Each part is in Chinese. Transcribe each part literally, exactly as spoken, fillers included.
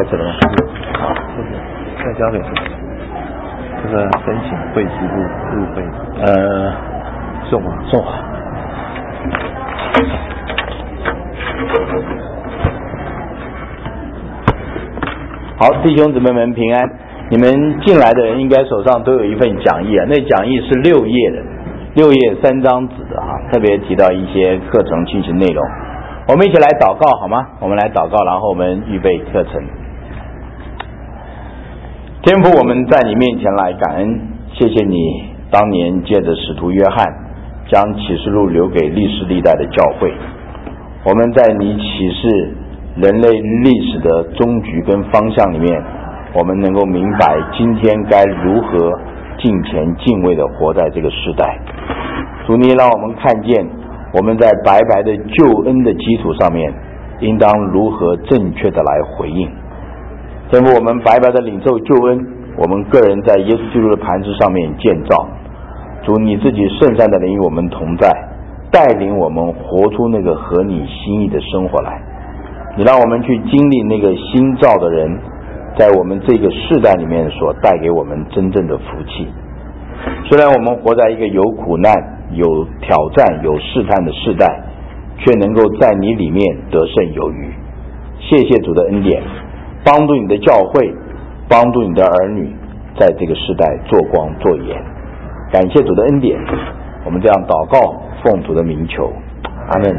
始了吗？好，谢谢。再交给谁？这个申请会籍部入会。呃，宋华，宋华。好，弟兄姊妹们平安。你们进来的人应该手上都有一份讲义啊，那讲义是六页的，六页三张纸的哈，特别提到一些课程进行内容。我们一起来祷告好吗？我们来祷告，然后我们预备课程。天父，我们在你面前来感恩，谢谢你当年借着使徒约翰将启示录留给历世历代的教会，我们在你启示人类历史的终局跟方向里面，我们能够明白今天该如何敬虔敬畏的活在这个时代。主，你让我们看见我们在白白的救恩的基础上面应当如何正确的来回应。天父，我们白白的领受救恩，我们个人在耶稣基督的磐石上面建造。主，你自己圣善的灵与我们同在，带领我们活出那个合你心意的生活来。你让我们去经历那个新造的人在我们这个世代里面所带给我们真正的福气。虽然我们活在一个有苦难、有挑战、有试探的世代，却能够在你里面得胜有余。谢谢主的恩典，帮助你的教会，帮助你的儿女在这个世代做光做盐。感谢主的恩典，我们这样祷告，奉主的名求，阿们。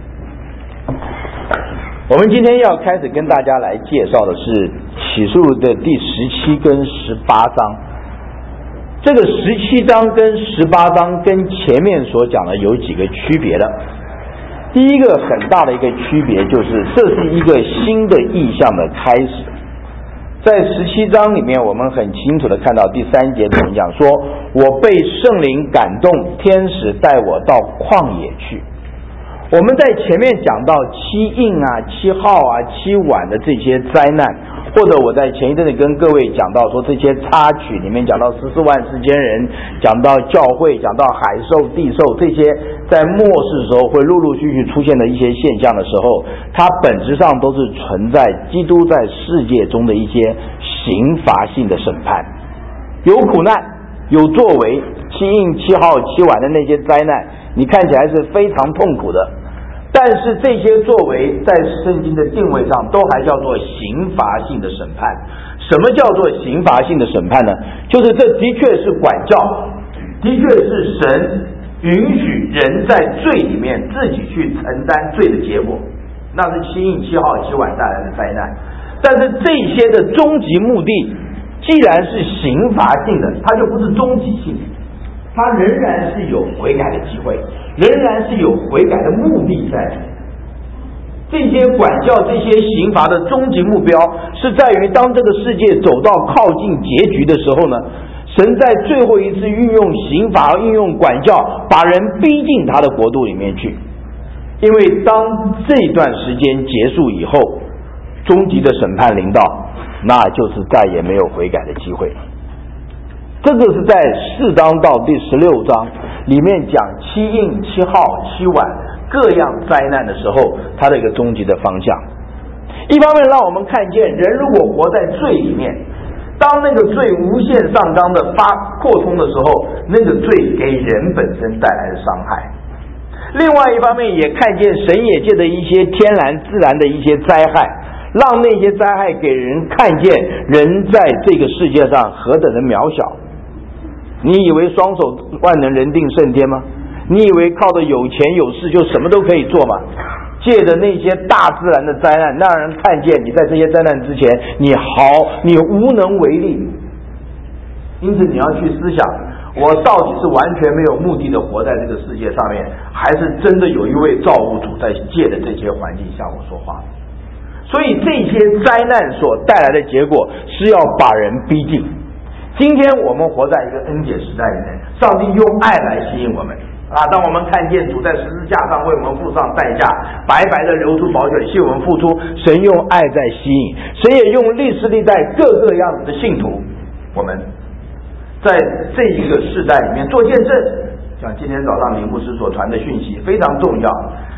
我们今天要开始跟大家来介绍的是启示录的第十七跟十八章。这个十七章跟十八章跟前面所讲的有几个区别的。第一个很大的一个区别就是，这是一个新的意象的开始。在十七章里面，我们很清楚的看到第三节怎么讲，说我被圣灵感动，天使带我到旷野去。我们在前面讲到七印啊、七号啊、七碗的这些灾难，或者我在前一阵子跟各位讲到说这些插曲里面讲到十四万四千人，讲到教会，讲到海兽、地兽，这些在末世时候会陆陆续续出现的一些现象的时候，它本质上都是存在基督在世界中的一些刑罚性的审判，有苦难，有作为，七印、七号、七碗的那些灾难，你看起来是非常痛苦的，但是这些作为在圣经的定位上都还叫做刑罚性的审判。什么叫做刑罚性的审判呢？就是这的确是管教，的确是神允许人在罪里面自己去承担罪的结果，那是七印、七号、七碗带来的灾难。但是这些的终极目的既然是刑罚性的，它就不是终极性，它仍然是有悔改的机会，仍然是有悔改的目的在里面。这些管教、这些刑罚的终极目标是在于，当这个世界走到靠近结局的时候呢，神在最后一次运用刑罚、运用管教，把人逼进他的国度里面去。因为当这段时间结束以后，终极的审判临到，那就是再也没有悔改的机会了。这个是在四章到第十六章里面讲七印、七号、七碗各样灾难的时候，它的一个终极的方向。一方面让我们看见，人如果活在罪里面，当那个罪无限上纲的发扩充的时候，那个罪给人本身带来的伤害。另外一方面也看见神也借的一些天然自然的一些灾害，让那些灾害给人看见人在这个世界上何等的渺小。你以为双手万能人定胜天吗？你以为靠着有钱有势就什么都可以做吗？借着那些大自然的灾难，让人看见你在这些灾难之前，你好，你无能为力。因此你要去思想，我到底是完全没有目的的活在这个世界上面，还是真的有一位造物主在借着这些环境向我说话？所以这些灾难所带来的结果是要把人逼近。今天我们活在一个恩典时代里面，上帝用爱来吸引我们啊！当我们看见主在十字架上为我们付上代价，白白的流出宝血替我们付出，神用爱在吸引，神也用历世历代各个样子的信徒，我们在这一个世代里面做见证。像今天早上李牧师所传的讯息非常重要，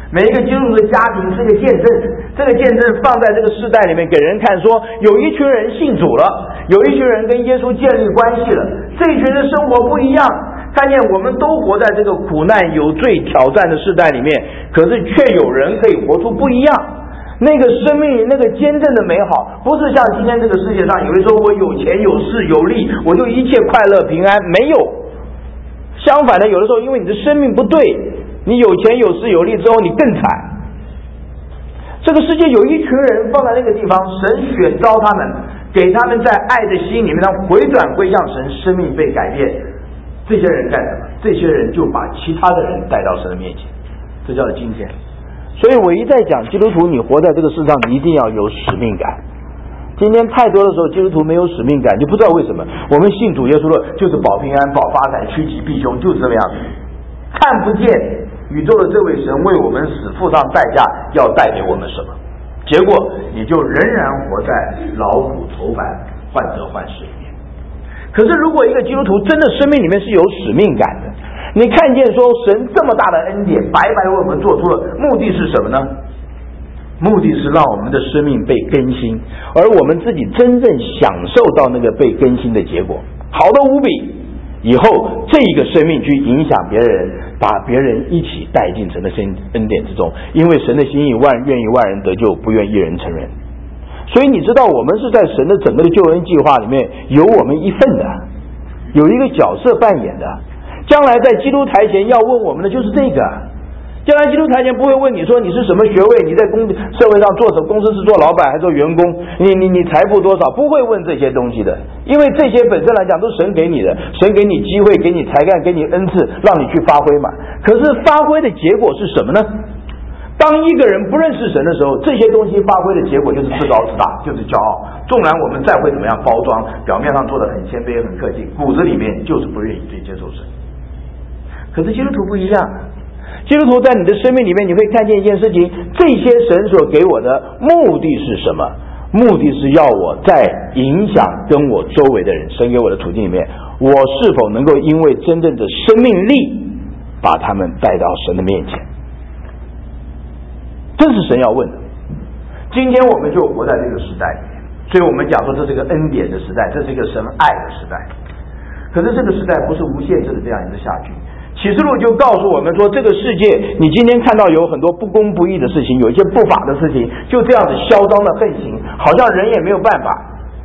每一个基督徒的家庭是个见证，这个见证放在这个世代里面给人看，说有一群人信主了，有一群人跟耶稣建立关系了，这一群人生活不一样。看见我们都活在这个苦难、有罪、挑战的世代里面，可是却有人可以活出不一样。那个生命，那个坚贞的美好，不是像今天这个世界上，有人说我有钱有势有力，我就一切快乐平安，没有。相反的，有的时候因为你的生命不对，你有钱有势有力之后，你更惨。这个世界有一群人放在那个地方，神选召他们，给他们在爱的心里面，让回转归向神，生命被改变。这些人干什么？这些人就把其他的人带到神的面前，这叫做今天。所以我一再讲，基督徒你活在这个世上，你一定要有使命感。今天太多的时候，基督徒没有使命感，就不知道为什么。我们信主耶稣了，就是保平安、保发财、趋吉避凶，就是这么样子。看不见宇宙的这位神为我们死付上代价，要带给我们什么？结果你就仍然活在劳苦愁烦、患得患失里面。可是如果一个基督徒真的生命里面是有使命感的，你看见说神这么大的恩典白白为我们做出了，目的是什么呢？目的是让我们的生命被更新，而我们自己真正享受到那个被更新的结果，好的无比。以后这个生命去影响别人，把别人一起带进神的恩典之中，因为神的心意万愿意万人得救，不愿一人成人。所以你知道我们是在神的整个的救恩计划里面有我们一份的，有一个角色扮演的。将来在基督台前要问我们的就是这个，将来基督台前不会问你说你是什么学位，你在公社会上做什么，公司是做老板还是做员工，你你你财富多少，不会问这些东西的，因为这些本身来讲都是神给你的，神给你机会，给你才干，给你恩赐，让你去发挥嘛。可是发挥的结果是什么呢？当一个人不认识神的时候，这些东西发挥的结果就是自高自大，就是骄傲。纵然我们再会怎么样包装，表面上做得很谦卑很客气，骨子里面就是不愿意去接受神。可是基督徒不一样，基督徒在你的生命里面，你会看见一件事情，这些神所给我的目的是什么？目的是要我在影响跟我周围的人，神给我的处境里面，我是否能够因为真正的生命力把他们带到神的面前。这是神要问的。今天我们就活在这个时代里面，所以我们讲说这是一个恩典的时代，这是一个神爱的时代。可是这个时代不是无限制的这样一直下去。启示录就告诉我们说，这个世界你今天看到有很多不公不义的事情，有一些不法的事情，就这样子嚣张的横行，好像人也没有办法。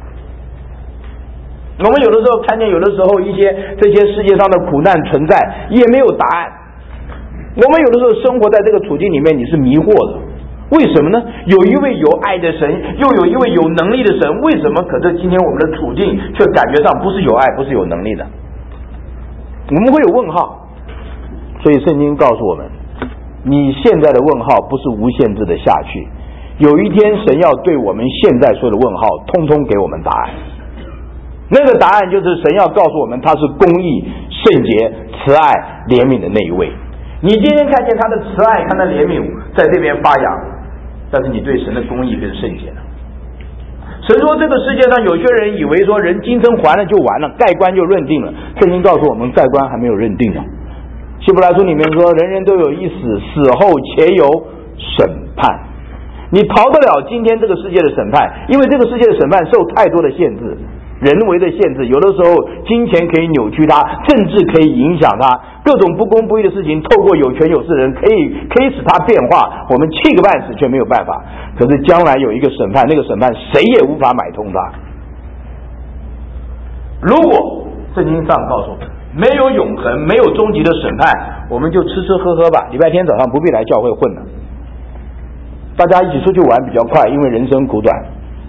我们有的时候看见有的时候一些这些世界上的苦难存在，也没有答案。我们有的时候生活在这个处境里面，你是迷惑的。为什么呢？有一位有爱的神，又有一位有能力的神，为什么可是今天我们的处境却感觉上不是有爱，不是有能力的？我们会有问号。所以圣经告诉我们，你现在的问号不是无限制的下去，有一天神要对我们现在说的问号通通给我们答案。那个答案就是神要告诉我们他是公义、圣洁、慈爱、怜悯的那一位。你今天看见他的慈爱，他的怜悯在这边发扬，但是你对神的公义跟圣洁呢？神说这个世界上有些人以为说人今生还了就完了，盖棺就认定了。圣经告诉我们盖棺还没有认定呢。希伯来书里面说人人都有一死，死后且有审判。你逃得了今天这个世界的审判，因为这个世界的审判受太多的限制，人为的限制，有的时候金钱可以扭曲它，政治可以影响它，各种不公不义的事情透过有权有势的人可以可以使它变化，我们气个半死却没有办法。可是将来有一个审判，那个审判谁也无法买通它。如果圣经上告诉我们没有永恒，没有终极的审判，我们就吃吃喝喝吧，礼拜天早上不必来教会混了，大家一起出去玩比较快，因为人生苦短。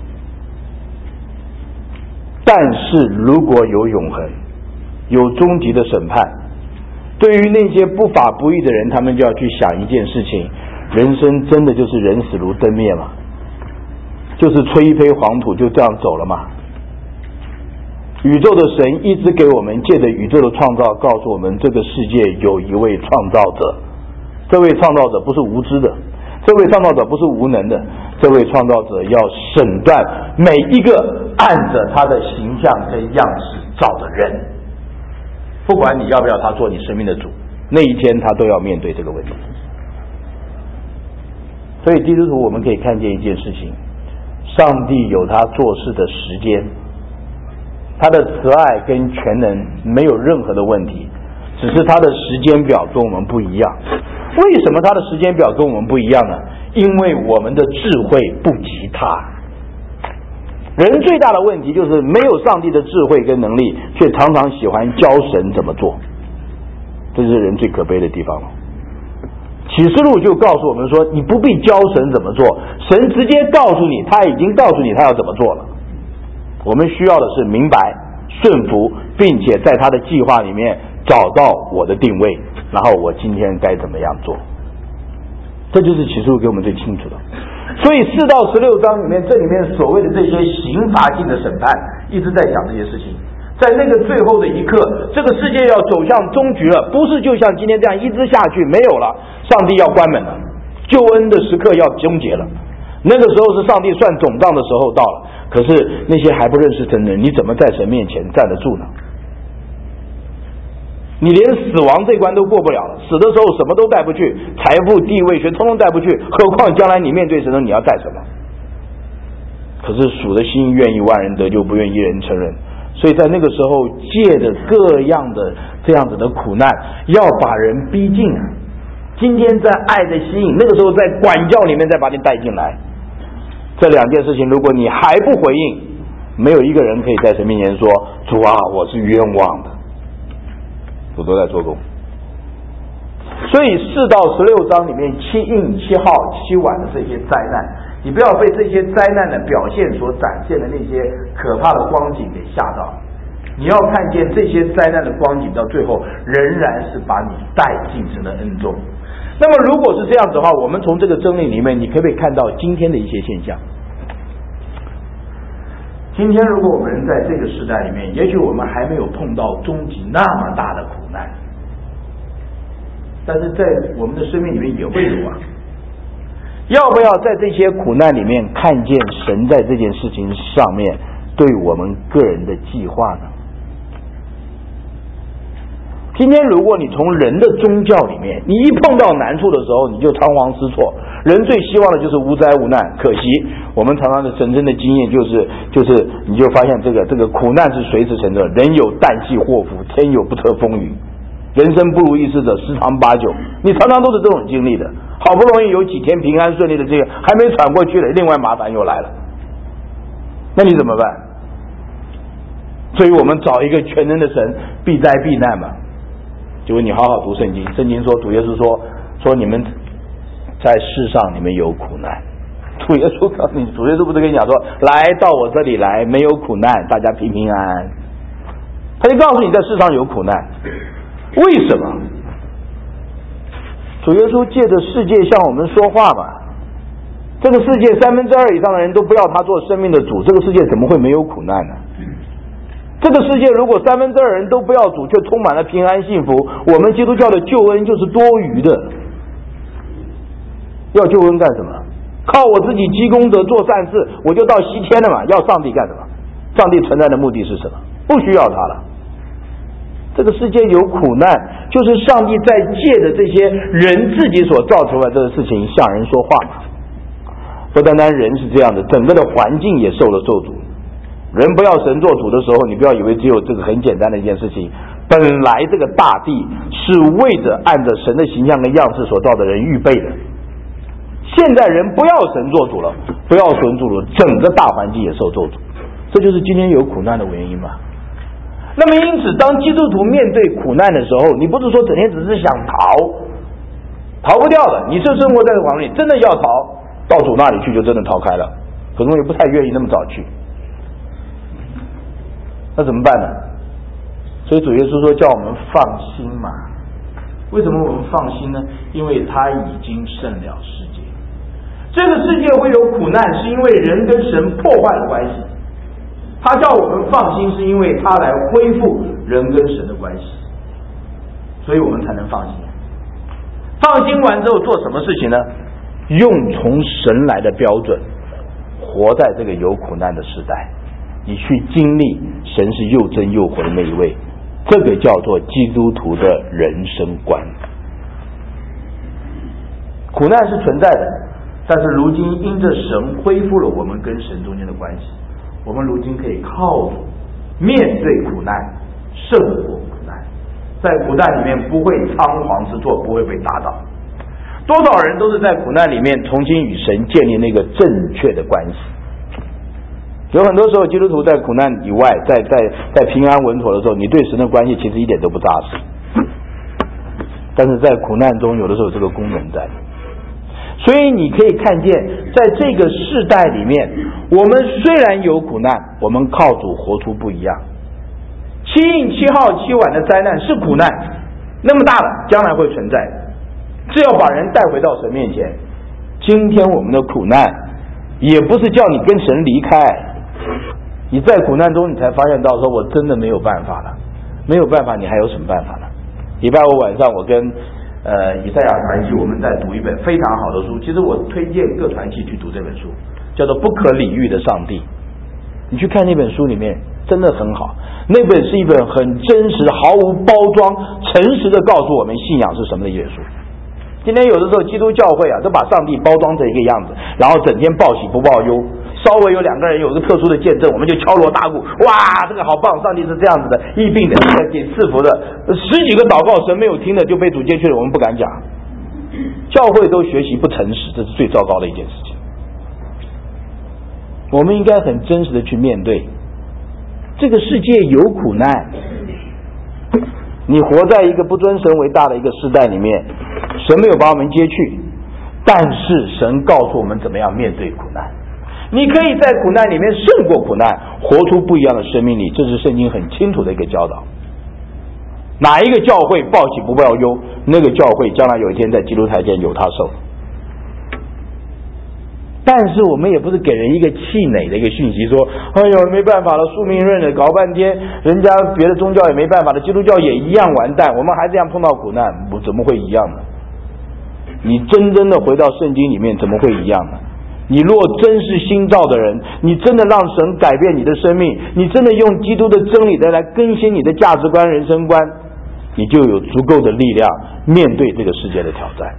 但是如果有永恒，有终极的审判，对于那些不法不义的人，他们就要去想一件事情，人生真的就是人死如灯灭吗？就是吹一吹黄土就这样走了吗？宇宙的神一直给我们借着宇宙的创造告诉我们，这个世界有一位创造者，这位创造者不是无知的，这位创造者不是无能的，这位创造者要审断每一个按着他的形象跟样式造的人，不管你要不要他做你生命的主，那一天他都要面对这个问题。 所以基督徒我们可以看见一件事情，上帝有他做事的时间，他的慈爱跟全能没有任何的问题，只是他的时间表跟我们不一样。为什么他的时间表跟我们不一样呢？因为我们的智慧不及他。人最大的问题就是没有上帝的智慧跟能力，却常常喜欢教神怎么做，这是人最可悲的地方了。启示录就告诉我们说，你不必教神怎么做，神直接告诉你，他已经告诉你他要怎么做了。我们需要的是明白、顺服，并且在他的计划里面找到我的定位，然后我今天该怎么样做。这就是启示录给我们最清楚的。所以四到十六章里面，这里面所谓的这些刑罚性的审判，一直在讲这些事情。在那个最后的一刻，这个世界要走向终局了，不是就像今天这样一直下去没有了，上帝要关门了，救恩的时刻要终结了。那个时候是上帝算总账的时候到了，可是那些还不认识神的人，你怎么在神面前站得住呢？你连死亡这关都过不了了，死的时候什么都带不去，财富、地位、学通通带不去，何况将来你面对神，你要带什么？可是属的心愿意万人得救，不愿一人承认。所以在那个时候，借着各样的这样子的苦难，要把人逼近啊。今天在爱的吸引，那个时候在管教里面再把你带进来。这两件事情，如果你还不回应，没有一个人可以在神面前说：“主啊，我是冤枉的。”主都在做工。所以四到十六章里面七印、七号、七晚的这些灾难，你不要被这些灾难的表现所展现的那些可怕的光景给吓到。你要看见这些灾难的光景到最后仍然是把你带进神的恩中。那么如果是这样子的话，我们从这个真理里面，你可不可以看到今天的一些现象？今天如果我们在这个时代里面，也许我们还没有碰到终极那么大的苦难，但是在我们的生命里面也会有啊。要不要在这些苦难里面看见神在这件事情上面对我们个人的计划呢？今天如果你从人的宗教里面，你一碰到难处的时候你就仓皇失措，人最希望的就是无灾无难，可惜我们常常的人生的经验就是就是你就发现这个这个苦难是随时成的，人有旦夕祸福，天有不测风云，人生不如意事者十常八九，你常常都是这种经历的。好不容易有几天平安顺利的这个还没喘过去了，另外麻烦又来了，那你怎么办？所以我们找一个全能的神避灾避难嘛。结果你好好读圣经，圣经说主耶稣说说你们在世上你们有苦难，主耶稣告诉你，主耶稣不是跟你讲说来到我这里来没有苦难，大家平平安安，他就告诉你在世上有苦难。为什么？主耶稣借着世界向我们说话嘛。这个世界三分之二以上的人都不要他做生命的主，这个世界怎么会没有苦难呢？这个世界如果三分之二人都不要主，却充满了平安幸福，我们基督教的救恩就是多余的。要救恩干什么？靠我自己积功德做善事，我就到西天了嘛。要上帝干什么？上帝存在的目的是什么？不需要他了。这个世界有苦难，就是上帝在借着这些人自己所造出来的事情向人说话嘛。不单单人是这样的，整个的环境也受了咒诅。人不要神做主的时候，你不要以为只有这个很简单的一件事情。本来这个大地是为着按着神的形象跟样式所造的人预备的，现在人不要神做主了，不要神做主，整个大环境也受咒诅，这就是今天有苦难的原因嘛。那么因此当基督徒面对苦难的时候，你不是说整天只是想逃，逃不掉的，你是生活在这个环境里，真的要逃到主那里去就真的逃开了，可能也不太愿意那么早去，那怎么办呢？所以主耶稣说叫我们放心嘛。为什么我们放心呢？因为他已经胜了世界。这个世界会有苦难，是因为人跟神破坏了关系。他叫我们放心，是因为他来恢复人跟神的关系，所以我们才能放心。放心完之后做什么事情呢？用从神来的标准活在这个有苦难的时代，你去经历神是又真又活的那一位，这个叫做基督徒的人生观。苦难是存在的， 但是如今因着神恢复了我们跟神中间的关系，我们如今可以靠主面对苦难，胜过苦难，在苦难里面不会仓皇失措，不会被打倒。多少人都是在苦难里面重新与神建立那个正确的关系。有很多时候基督徒在苦难以外，在在在平安稳妥的时候，你对神的关系其实一点都不扎实，但是在苦难中有的时候有这个功能在。所以你可以看见在这个世代里面，我们虽然有苦难，我们靠主活出不一样。七印七号七晚的灾难是苦难，那么大的将来会存在，只要把人带回到神面前。今天我们的苦难也不是叫你跟神离开，你在苦难中你才发现到说我真的没有办法了，没有办法你还有什么办法呢？礼拜五晚上我跟呃以赛亚团契我们在读一本非常好的书，其实我推荐各团契去读这本书，叫做《不可理喻的上帝》。你去看那本书里面真的很好，那本是一本很真实毫无包装诚实的告诉我们信仰是什么的一本书。今天有的时候基督教会啊都把上帝包装成一个样子，然后整天报喜不报忧，稍微有两个人有一个特殊的见证，我们就敲锣打鼓，哇这个好棒，上帝是这样子的，疫病的给赐福的，十几个祷告神没有听的就被主接去了，我们不敢讲。教会都学习不诚实，这是最糟糕的一件事情。我们应该很真实的去面对这个世界有苦难，你活在一个不尊神为大的一个时代里面，神没有把我们接去，但是神告诉我们怎么样面对苦难。你可以在苦难里面胜过苦难，活出不一样的生命力，这是圣经很清楚的一个教导。哪一个教会报喜不报忧，那个教会将来有一天在基督台前有他受。但是我们也不是给人一个气馁的一个讯息，说哎呦没办法了，宿命论的搞半天，人家别的宗教也没办法了，基督教也一样完蛋，我们还这样碰到苦难，怎么会一样呢？你真正的回到圣经里面，怎么会一样呢？你若真是新造的人，你真的让神改变你的生命，你真的用基督的真理的来更新你的价值观人生观，你就有足够的力量面对这个世界的挑战。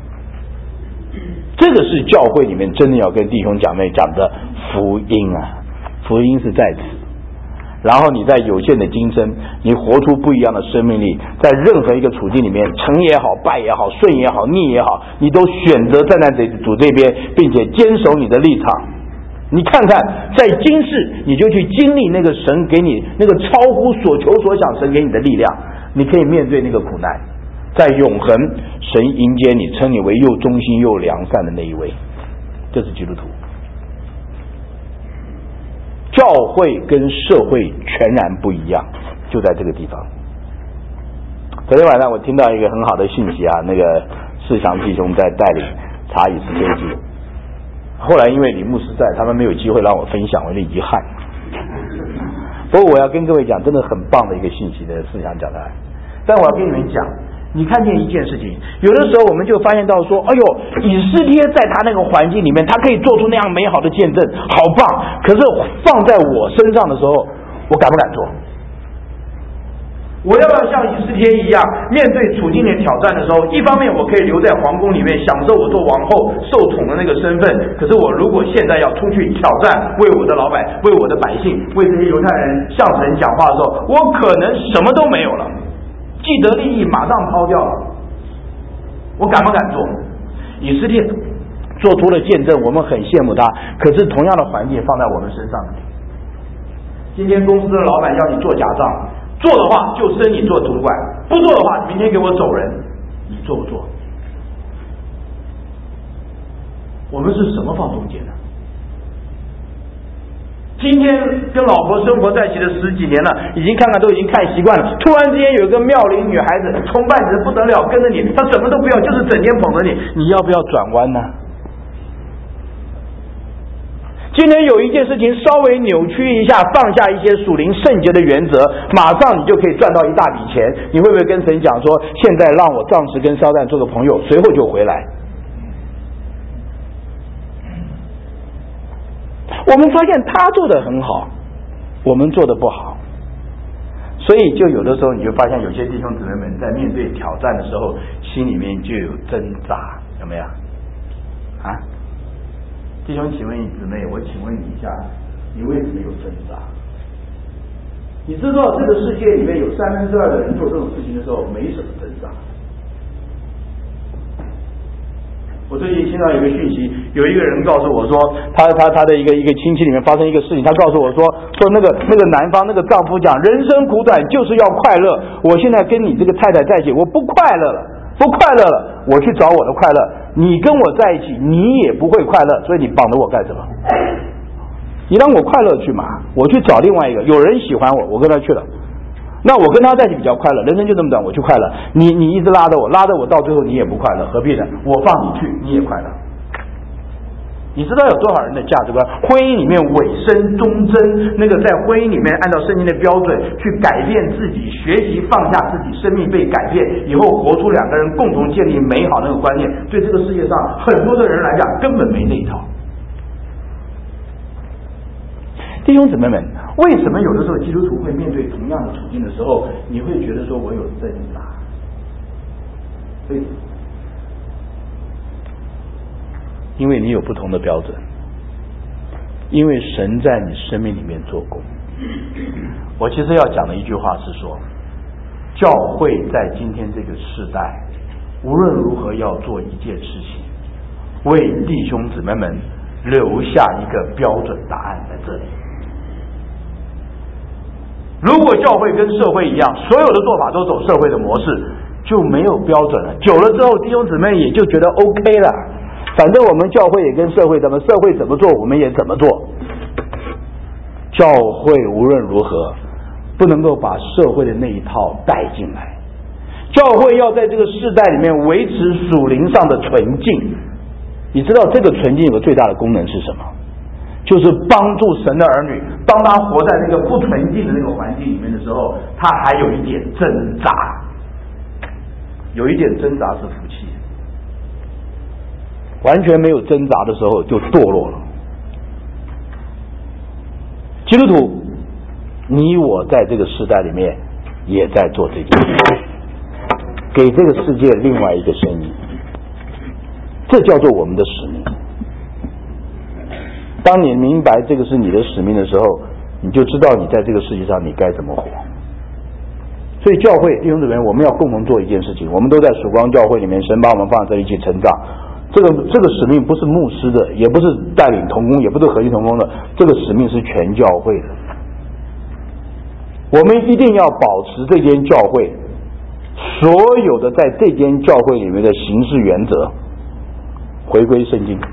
这个是教会里面真的要跟弟兄姐妹讲的福音啊，福音是在此。然后你在有限的今生，你活出不一样的生命力，在任何一个处境里面，成也好，败也好，顺也好，逆也好，你都选择站在主这边，并且坚守你的立场。你看看在今世，你就去经历那个神给你那个超乎所求所想神给你的力量，你可以面对那个苦难。在永恒，神迎接你，称你为又忠心又良善的那一位，这是基督徒。教会跟社会全然不一样，就在这个地方。昨天晚上我听到一个很好的信息啊，那个世祥弟兄在带领查以斯帖记，后来因为李牧师在，他们没有机会让我分享，我有点遗憾。不过我要跟各位讲，真的很棒的一个信息的世祥讲的，但我要跟你们讲。你看见一件事情，有的时候我们就发现到说，哎呦，以斯帖在他那个环境里面，他可以做出那样美好的见证，好棒。可是放在我身上的时候，我敢不敢做？我要不要像以斯帖一样，面对处境的挑战的时候，一方面我可以留在皇宫里面享受我做王后受宠的那个身份，可是我如果现在要出去挑战，为我的老百为我的百姓，为这些犹太人向神讲话的时候，我可能什么都没有了，既得利益马上抛掉了，我敢不敢做？以斯帖做出了见证，我们很羡慕他，可是同样的环境放在我们身上，今天公司的老板要你做假账，做的话就升你做主管，不做的话明天给我走人，你做不做？我们是什么放中间呢？今天跟老婆生活在一起的十几年了，已经看看都已经看习惯了，突然之间有一个妙龄女孩子崇拜你的不得了，跟着你，她什么都不要，就是整天捧着你，你要不要转弯呢？今天有一件事情稍微扭曲一下，放下一些属灵圣洁的原则，马上你就可以赚到一大笔钱，你会不会跟神讲说，现在让我暂时跟撒旦做个朋友，随后就回来？我们发现他做得很好，我们做得不好，所以就有的时候你就发现有些弟兄姊妹们在面对挑战的时候，心里面就有挣扎，有没有啊？ 弟兄，请问你姊妹，我请问你一下，你为什么有挣扎？你知道这个世界里面有三分之二的人做这种事情的时候没什么挣扎。我最近听到一个讯息，有一个人告诉我说，他他他的一个一个亲戚里面发生一个事情，他告诉我说，说那个那个男方那个丈夫讲，人生苦短就是要快乐。我现在跟你这个太太在一起，我不快乐了，不快乐了，我去找我的快乐。你跟我在一起，你也不会快乐，所以你绑着我干什么？你让我快乐去嘛，我去找另外一个，有人喜欢我，我跟他去了。那我跟他在一起比较快乐，人生就这么短，我去快乐。你你一直拉着我，拉着我到最后你也不快乐，何必呢？我放你去，你也快乐。你知道有多少人的价值观？婚姻里面委身忠贞，那个在婚姻里面按照圣经的标准去改变自己，学习放下自己，生命被改变以后，活出两个人共同建立美好那个观念。对这个世界上很多的人来讲，根本没这一套。弟兄姊妹们，为什么有的时候基督徒会面对同样的处境的时候，你会觉得说我有挣扎？为什么？因为你有不同的标准，因为神在你生命里面做工。我其实要讲的一句话是说，教会在今天这个时代，无论如何要做一件事情，为弟兄姊妹们留下一个标准答案在这里。如果教会跟社会一样，所有的做法都走社会的模式，就没有标准了。久了之后，弟兄姊妹也就觉得 OK 了。反正我们教会也跟社会怎么，社会怎么做，我们也怎么做。教会无论如何不能够把社会的那一套带进来。教会要在这个世代里面维持属灵上的纯净。你知道这个纯净有个最大的功能是什么？就是帮助神的儿女，当他活在那个不纯净的那个环境里面的时候，他还有一点挣扎，有一点挣扎是福气。完全没有挣扎的时候就堕落了。基督徒，你我在这个时代里面也在做这件事，给这个世界另外一个声音，这叫做我们的使命。当你明白这个是你的使命的时候，你就知道你在这个世界上你该怎么活。所以教会弟兄姊妹，我们要共同做一件事情，我们都在曙光教会里面，神把我们放在这里一起成长。这个这个使命不是牧师的，也不是带领同工，也不是合一同工的，这个使命是全教会的。我们一定要保持这间教会所有的在这间教会里面的行事原则回归圣经。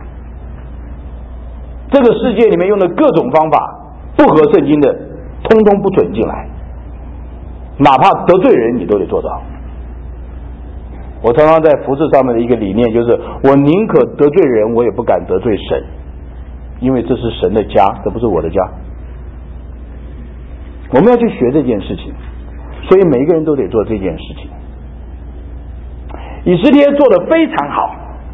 这个世界里面用的各种方法不合圣经的，通通不准进来，哪怕得罪人你都得做到。我常常在服事上面的一个理念就是，我宁可得罪人，我也不敢得罪神，因为这是神的家，这不是我的家。我们要去学这件事情，所以每一个人都得做这件事情。以斯帖做得非常好，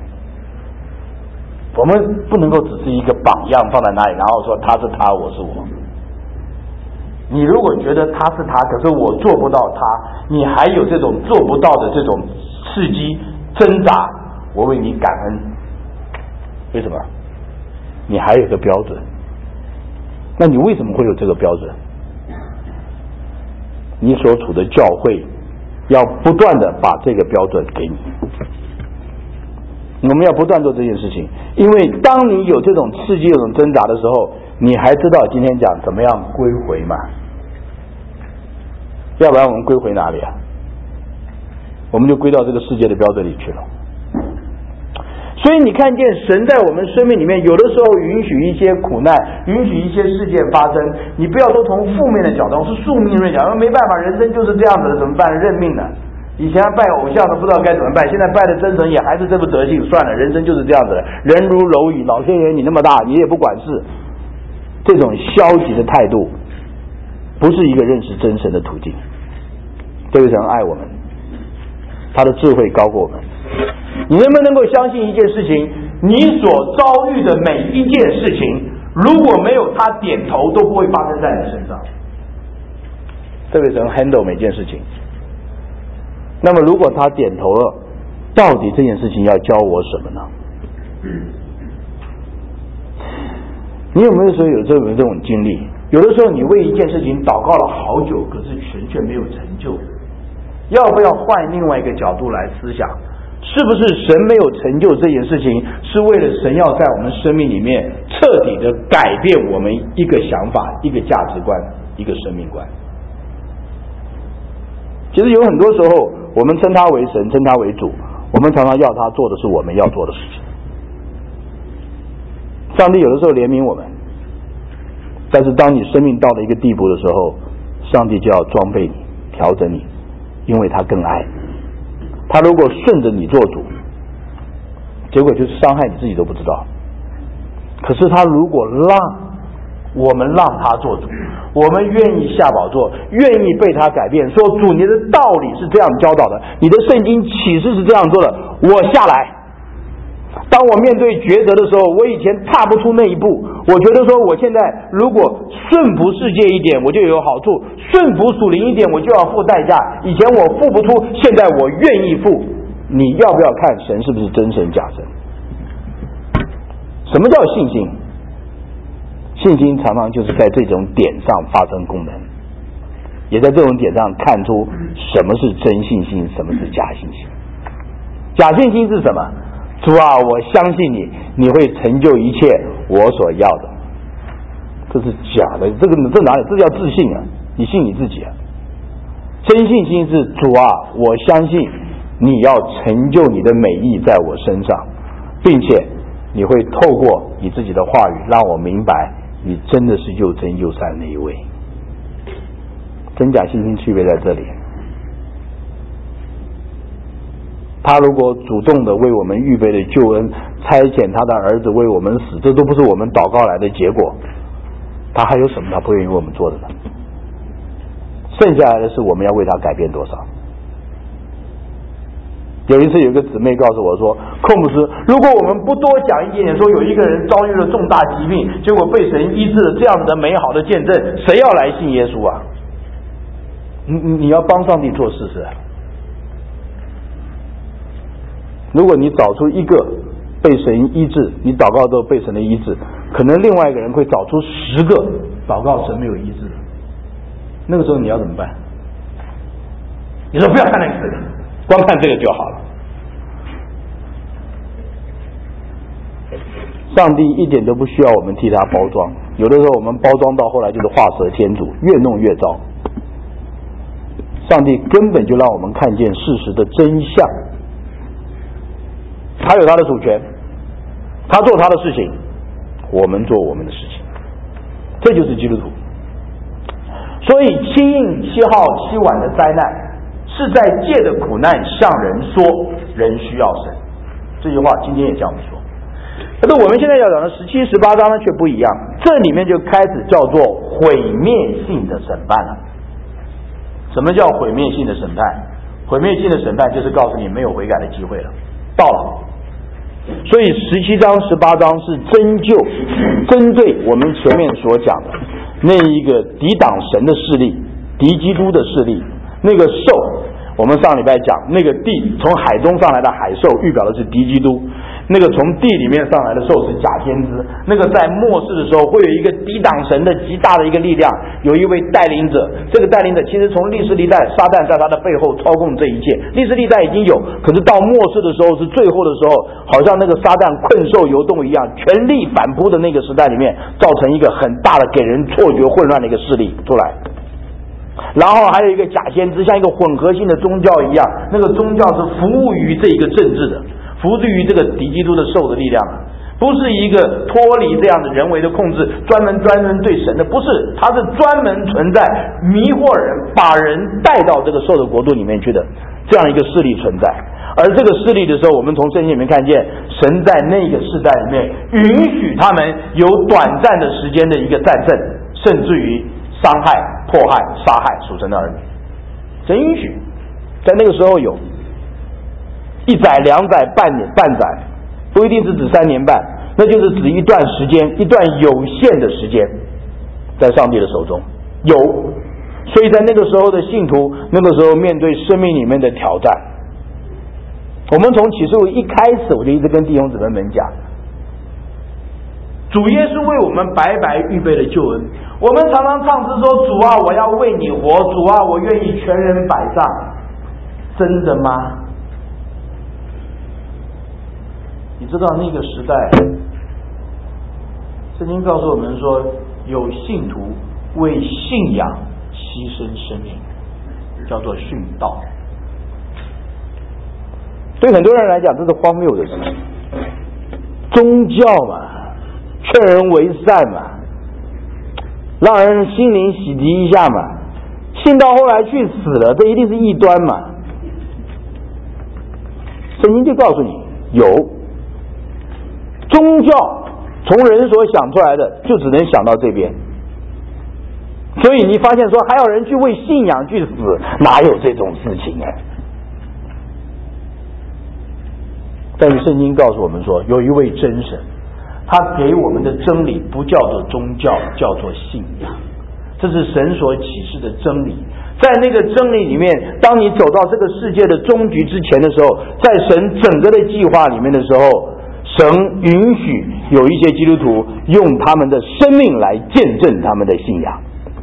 我们不能够只是一个榜样放在那里，然后说他是他，我是我。你如果觉得他是他，可是我做不到他，你还有这种做不到的这种刺激挣扎，我为你感恩。为什么？你还有一个标准。那你为什么会有这个标准？你所处的教会要不断的把这个标准给你。我们要不断做这件事情，因为当你有这种刺激、这种挣扎的时候，你还知道今天讲怎么样归回吗？要不然我们归回哪里啊？我们就归到这个世界的标准里去了。所以你看见神在我们生命里面，有的时候允许一些苦难，允许一些事件发生，你不要都从负面的角度，是宿命论讲，没办法，人生就是这样子的，怎么办？认命了。以前拜偶像都不知道该怎么办，现在拜的真神也还是这副德性，算了，人生就是这样子的，人如蝼蚁，老天爷你那么大，你也不管事。这种消极的态度不是一个认识真神的途径。这位神爱我们，他的智慧高过我们。你能不能够相信一件事情，你所遭遇的每一件事情，如果没有他点头，都不会发生在你身上。这位神 handle 每件事情。那么如果他点头了，到底这件事情要教我什么呢？ 你有没有时候有这种这种经历？有的时候你为一件事情祷告了好久，可是神却没有成就。要不要换另外一个角度来思想？是不是神没有成就这件事情，是为了神要在我们生命里面彻底的改变我们一个想法、一个价值观、一个生命观？其实有很多时候，我们称他为神，称他为主，我们常常要他做的是我们要做的事情。上帝有的时候怜悯我们，但是当你生命到了一个地步的时候，上帝就要装备你、调整你，因为他更爱。他如果顺着你做主，结果就是伤害你自己都不知道。可是他如果让我们让他做主，我们愿意下宝座，愿意被他改变，说主，你的道理是这样教导的，你的圣经启示是这样做的，我下来。当我面对抉择的时候，我以前踏不出那一步，我觉得说我现在如果顺服世界一点我就有好处，顺服属灵一点我就要付代价，以前我付不出，现在我愿意付。你要不要看神是不是真神假神？什么叫信心？信心常常就是在这种点上发生功能，也在这种点上看出什么是真信心，什么是假信心。假信心是什么？主啊，我相信你，你会成就一切我所要的。这是假的，这个这哪里？这叫自信啊！你信你自己啊！真信心是主啊，我相信你要成就你的美意在我身上，并且你会透过你自己的话语让我明白你真的是又真又善的一位。真假信心区别在这里。他如果主动的为我们预备的救恩，差遣他的儿子为我们死，这都不是我们祷告来的结果，他还有什么他不愿意为我们做的呢？剩下来的是我们要为他改变多少。有一次有一个姊妹告诉我说，寇牧师，如果我们不多讲一点点，说有一个人遭遇了重大疾病，结果被神医治了，这样子的美好的见证，谁要来信耶稣啊？你你要帮上帝做事是？如果你找出一个被神医治，你祷告之后被神的医治，可能另外一个人会找出十个祷告神没有医治的，那个时候你要怎么办？你说不要看那个事，光看这个就好了。上帝一点都不需要我们替他包装，有的时候我们包装到后来就是画蛇添足，越弄越糟。上帝根本就让我们看见事实的真相，他有他的主权，他做他的事情，我们做我们的事情，这就是基督徒。所以七印七号七晚的灾难是在借着苦难向人说人需要神，这句话今天也这样说。可是我们现在要讲的十七十八章呢却不一样，这里面就开始叫做毁灭性的审判了。什么叫毁灭性的审判？毁灭性的审判就是告诉你没有悔改的机会了，到了。所以十七章十八章是针就针对我们前面所讲的那一个抵挡神的势力，敌基督的势力，那个兽，我们上礼拜讲那个地从海中上来的海兽预表的是敌基督，那个从地里面上来的兽是假先知，那个在末世的时候会有一个抵挡神的极大的一个力量，有一位带领者，这个带领者其实从历史历代撒旦在他的背后操控这一切，历史历代已经有，可是到末世的时候是最后的时候，好像那个撒旦困兽游动一样，全力反扑的那个时代里面，造成一个很大的给人错觉混乱的一个势力出来。然后还有一个假先知，像一个混合性的宗教一样，那个宗教是服务于这一个政治的，服务于这个敌基督的兽的力量，不是一个脱离这样的人为的控制，专门专门对神的，不是，它是专门存在迷惑人，把人带到这个兽的国度里面去的这样一个势力存在。而这个势力的时候，我们从圣经里面看见，神在那个世代里面允许他们有短暂的时间的一个战胜，甚至于伤害、迫害、杀害属神的儿女，神允许，在那个时候有一载、两载、半年、半载，不一定是指三年半，那就是指一段时间，一段有限的时间，在上帝的手中有。所以在那个时候的信徒，那个时候面对生命里面的挑战，我们从启示录一开始，我就一直跟弟兄姊妹们讲， 主耶稣为我们白白预备了救恩。我们常常唱诗说：“主啊，我要为你活；主啊，我愿意全人摆上。”真的吗？你知道那个时代，圣经告诉我们说，有信徒为信仰牺牲生命，叫做殉道。对很多人来讲，这是荒谬的事。宗教嘛，劝人为善嘛，让人心灵洗涤一下嘛，信到后来去死了，这一定是异端嘛。圣经就告诉你，有宗教从人所想出来的，就只能想到这边。所以你发现说，还有人去为信仰去死，哪有这种事情啊？但是圣经告诉我们说，有一位真神，他给我们的真理不叫做宗教，叫做信仰。这是神所启示的真理。在那个真理里面，当你走到这个世界的终局之前的时候，在神整个的计划里面的时候，神允许有一些基督徒用他们的生命来见证他们的信仰。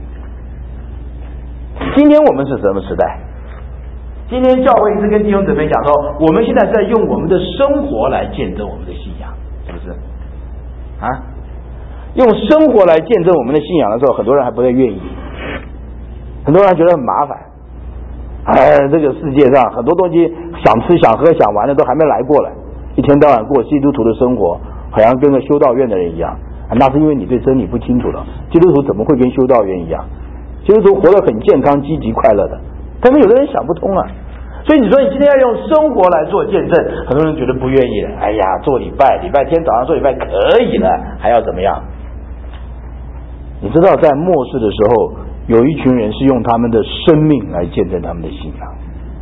今天我们是什么时代？今天教会一直跟弟兄姊妹讲说，我们现在在用我们的生活来见证我们的信仰，是不是？啊，用生活来见证我们的信仰的时候，很多人还不太愿意，很多人还觉得很麻烦。哎，这个世界上很多东西想吃想喝想玩的都还没来过来，一天到晚过基督徒的生活，好像跟个修道院的人一样。啊，那是因为你对真理不清楚了。基督徒怎么会跟修道院一样？基督徒活得很健康、积极、快乐的。但是有的人想不通啊。所以你说你今天要用生活来做见证，很多人觉得不愿意了。哎呀，做礼拜，礼拜天早上做礼拜可以了，还要怎么样？你知道，在末世的时候，有一群人是用他们的生命来见证他们的信仰。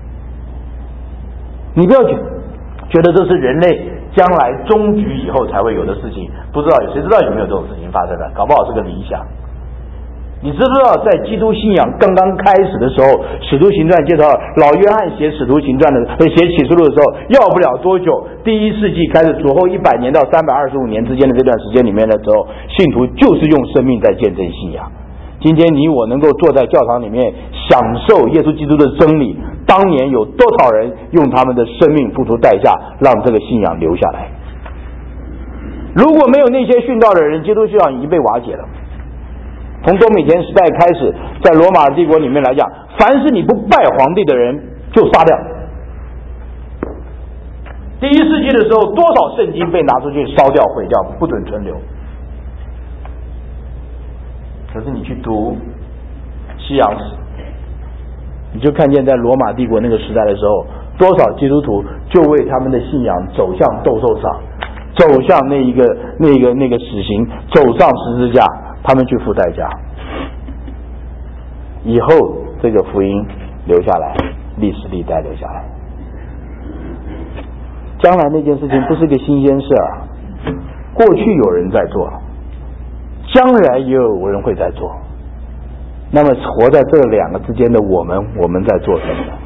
你不要觉觉得这是人类将来终局以后才会有的事情，不知道谁知道有没有这种事情发生的？搞不好是个理想。你知不知道，在基督信仰刚刚开始的时候，使徒行传介绍老约翰写使徒行传的写启示录的时候，要不了多久，第一世纪开始主后一百年到三百二十五年之间的这段时间里面的时候，信徒就是用生命在见证信仰。今天你我能够坐在教堂里面享受耶稣基督的真理，当年有多少人用他们的生命付出代价，让这个信仰留下来？如果没有那些殉道的人，基督信仰已经被瓦解了。从多米田时代开始，在罗马帝国里面来讲，凡是你不拜皇帝的人就杀掉。第一世纪的时候，多少圣经被拿出去烧掉毁掉，不准存留。可是你去读西洋史，你就看见在罗马帝国那个时代的时候，多少基督徒就为他们的信仰走向斗兽场，走向那一个那个那个死刑，走上十字架，他们去付代价。以后这个福音留下来，历史历代留下来。将来那件事情不是个新鲜事啊，过去有人在做，将来也有人会在做。那么活在这两个之间的我们，我们在做什么呢？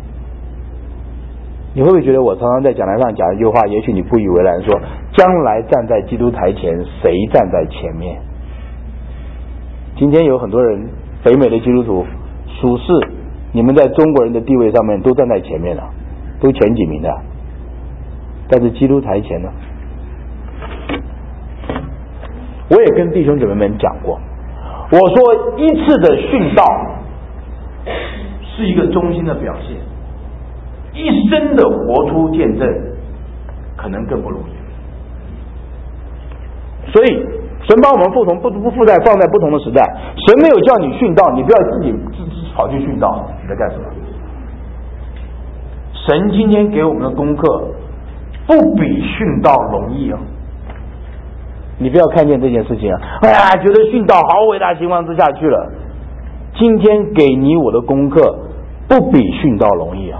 你会不会觉得我常常在讲台上讲一句话，也许你不以为然，说将来站在基督台前，谁站在前面？今天有很多人，北美的基督徒属世，你们在中国人的地位上面都站在前面了，都前几名的，但是基督台前呢？我也跟弟兄姊妹们讲过，我说一次的殉道是一个忠心的表现，一生的活出见证可能更不容易。所以神把我们不同不不附在放在不同的时代，神没有叫你殉道，你不要自己自己跑去殉道，你在干什么？神今天给我们的功课不比殉道容易啊！你不要看见这件事情啊，哎呀，觉得殉道好伟大情况之下去了。今天给你我的功课不比殉道容易啊！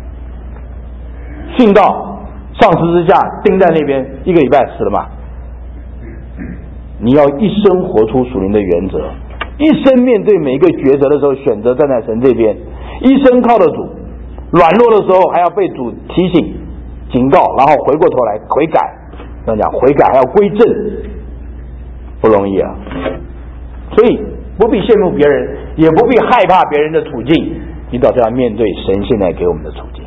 殉道上十字架钉在那边，一个礼拜死了嘛。你要一生活出属灵的原则，一生面对每一个抉择的时候，选择站在神这边，一生靠着主，软弱的时候还要被主提醒、警告，然后回过头来悔改。这样讲，悔改还要归正， 不容易啊。所以不必羡慕别人，也不必害怕别人的处境，你倒是要面对神现在给我们的处境。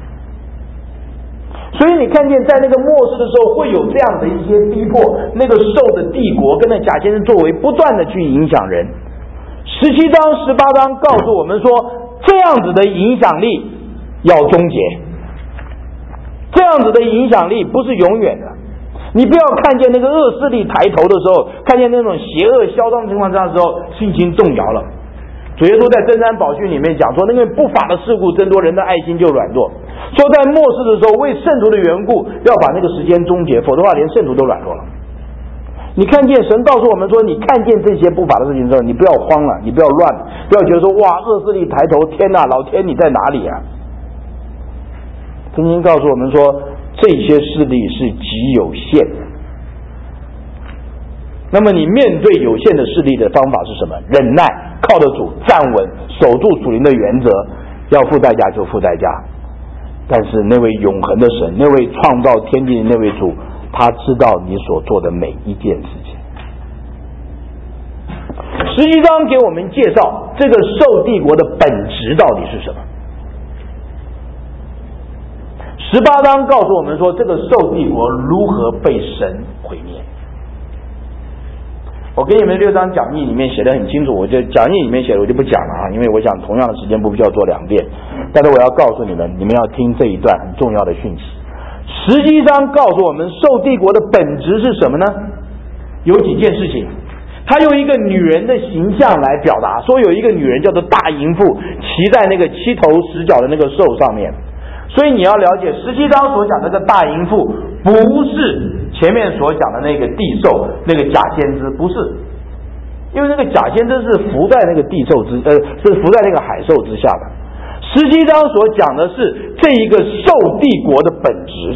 所以你看见在那个末世的时候，会有这样的一些逼迫，那个兽的帝国跟那假先知作为不断的去影响人。十七章十八章告诉我们说，这样子的影响力要终结，这样子的影响力不是永远的。你不要看见那个恶势力抬头的时候，看见那种邪恶嚣张情况下的时候，心情动摇了。主耶稣在登山宝训里面讲说，那个不法的事故增多，人的爱心就软弱。说在末世的时候，为圣徒的缘故，要把那个时间终结，否则的话，连圣徒都软弱了。你看见神告诉我们说，你看见这些不法的事情之后，你不要慌了，你不要乱了，不要觉得说哇，恶势力抬头，天哪，老天你在哪里啊？圣经告诉我们说，这些势力是极有限的。那么你面对有限的势力的方法是什么？忍耐，靠得住，站稳，守住属灵的原则，要付代价就付代价。但是那位永恒的神，那位创造天地的那位主，他知道你所做的每一件事情。十七章给我们介绍这个兽帝国的本质到底是什么。十八章告诉我们说，这个兽帝国如何被神毁灭。我给你们六章讲义里面写得很清楚，我就讲义里面写的我就不讲了啊，因为我想同样的时间不必要做两遍。但是我要告诉你们，你们要听这一段很重要的讯息。十七章告诉我们，兽帝国的本质是什么呢？有几件事情。他用一个女人的形象来表达，说有一个女人叫做大淫妇，骑在那个七头十角的那个兽上面。所以你要了解十七章所讲的这个大淫妇，不是前面所讲的那个地兽，那个假先知，不是，因为那个假先知是伏在那个地兽之呃，是伏在那个海兽之下的。十七章所讲的是这一个兽帝国的本质，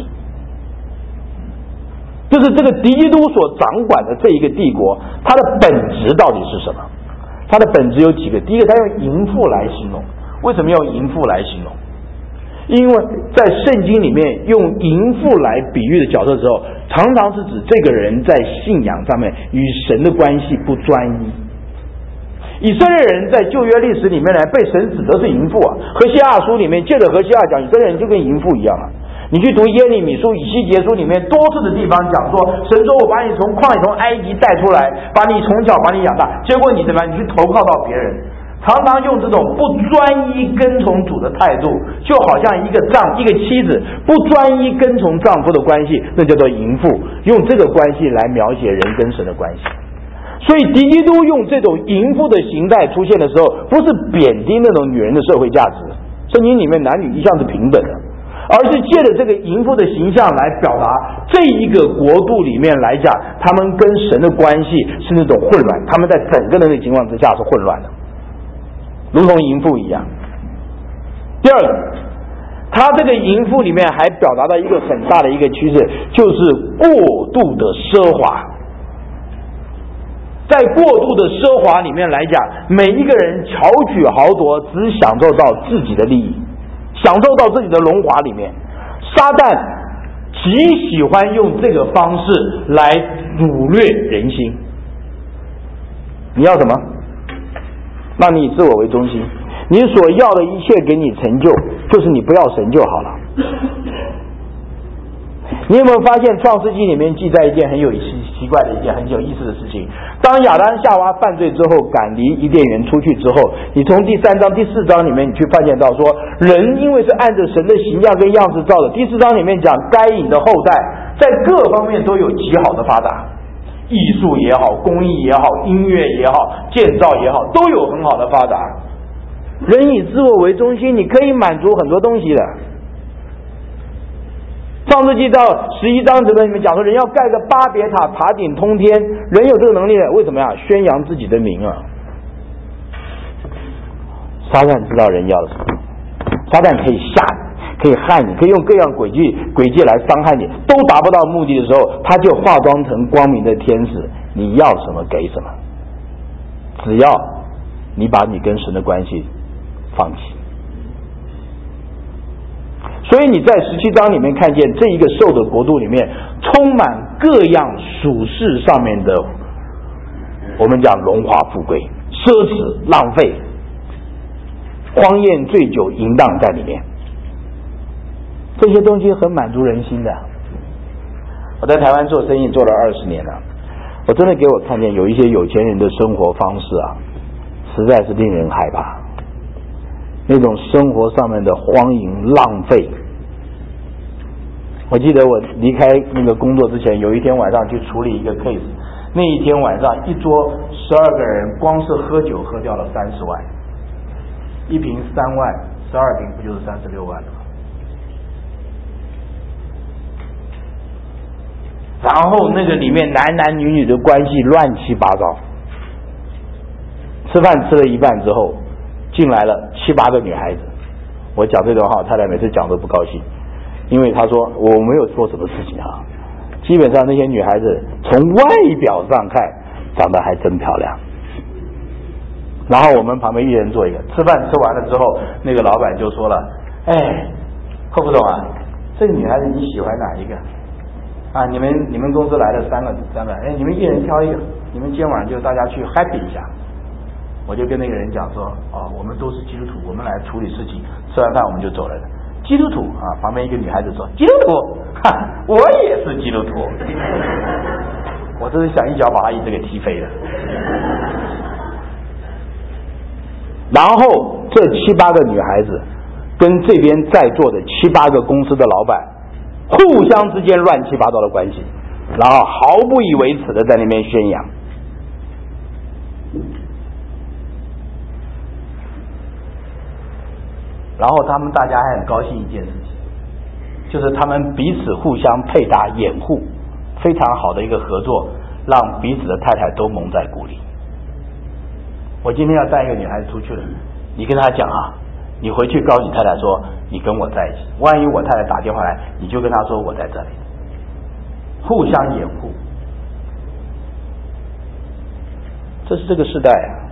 就是这个敌基督所掌管的这一个帝国，它的本质到底是什么？它的本质有几个？第一个，它用淫妇来形容。为什么用淫妇来形容？因为在圣经里面用淫妇来比喻的角色的时候，常常是指这个人在信仰上面与神的关系不专一。以色列人在旧约历史里面来被神指的是淫妇啊，何西阿书里面借着何西阿讲，以色列人就跟淫妇一样啊。你去读耶利米书、以西结书里面多次的地方讲说，神说我把你从旷野从埃及带出来，把你从小把你养大，结果你怎么样？你去投靠到别人。常常用这种不专一跟从主的态度，就好像一个丈一个妻子不专一跟从丈夫的关系，那叫做淫妇。用这个关系来描写人跟神的关系。所以敌基督用这种淫妇的形态出现的时候，不是贬低那种女人的社会价值，圣经里面男女一向是平等的，而是借着这个淫妇的形象来表达这一个国度里面来讲，他们跟神的关系是那种混乱，他们在整个的那个情况之下是混乱的，如同淫妇一样。第二个，他这个淫妇里面还表达到一个很大的一个趋势，就是过度的奢华。在过度的奢华里面来讲，每一个人巧取豪夺，只享受到自己的利益，享受到自己的荣华里面。撒旦极喜欢用这个方式来掳掠人心。你要什么？让你以自我为中心，你所要的一切给你成就，就是你不要神就好了。你有没有发现创世纪里面记载一件很有奇怪的一件很有意思的事情？当亚当夏娃犯罪之后赶离伊甸园出去之后，你从第三章第四章里面你去发现到说，人因为是按着神的形象跟样式造的。第四章里面讲该隐的后代在各方面都有极好的发达，艺术也好，工艺也好，音乐也好，建造也好，都有很好的发达。人以自我为中心，你可以满足很多东西的。创世纪到十一章这里面讲说，人要盖个巴别塔，塔顶通天，人有这个能力的，为什么呀？宣扬自己的名啊！撒旦知道人要的什么，撒旦可以吓你，可以害你，可以用各样诡计诡计来伤害你，都达不到目的的时候，他就化妆成光明的天使，你要什么给什么，只要你把你跟神的关系放弃。所以你在十七章里面看见这一个兽的国度里面充满各样属世上面的我们讲荣华富贵、奢侈、浪费、荒宴醉酒、淫荡在里面，这些东西很满足人心的。我在台湾做生意做了二十年了，我真的给我看见有一些有钱人的生活方式啊，实在是令人害怕。那种生活上面的荒淫浪费。我记得我离开那个工作之前，有一天晚上去处理一个 case， 那一天晚上一桌十二个人，光是喝酒喝掉了三十万，一瓶三万，十二瓶不就是三十六万了吗？然后那个里面男男女女的关系乱七八糟，吃饭吃了一半之后，进来了七八个女孩子。我讲这段话，我太太每次讲都不高兴，因为她说我没有做什么事情啊。基本上那些女孩子从外表上看长得还真漂亮。然后我们旁边一人做一个，吃饭吃完了之后，那个老板就说了：“哎，寇副总啊，这个女孩子你喜欢哪一个？啊，你们你们公司来了三个三个，哎，你们一人挑一个，你们今天晚上就大家去 happy 一下。”我就跟那个人讲说：“哦，我们都是基督徒，我们来处理事情，吃完饭我们就走了。”基督徒啊，旁边一个女孩子说：“基督徒，哈，我也是基督徒。”我真是想一脚把他一直给踢飞了。然后这七八个女孩子跟这边在座的七八个公司的老板互相之间乱七八糟的关系，然后毫不以为耻的在那边宣扬。然后他们大家还很高兴一件事情，就是他们彼此互相配搭掩护，非常好的一个合作，让彼此的太太都蒙在鼓里。我今天要带一个女孩子出去了，你跟她讲啊，你回去告诉你太太说你跟我在一起，万一我太太打电话来，你就跟她说我在这里，互相掩护。这是这个时代啊。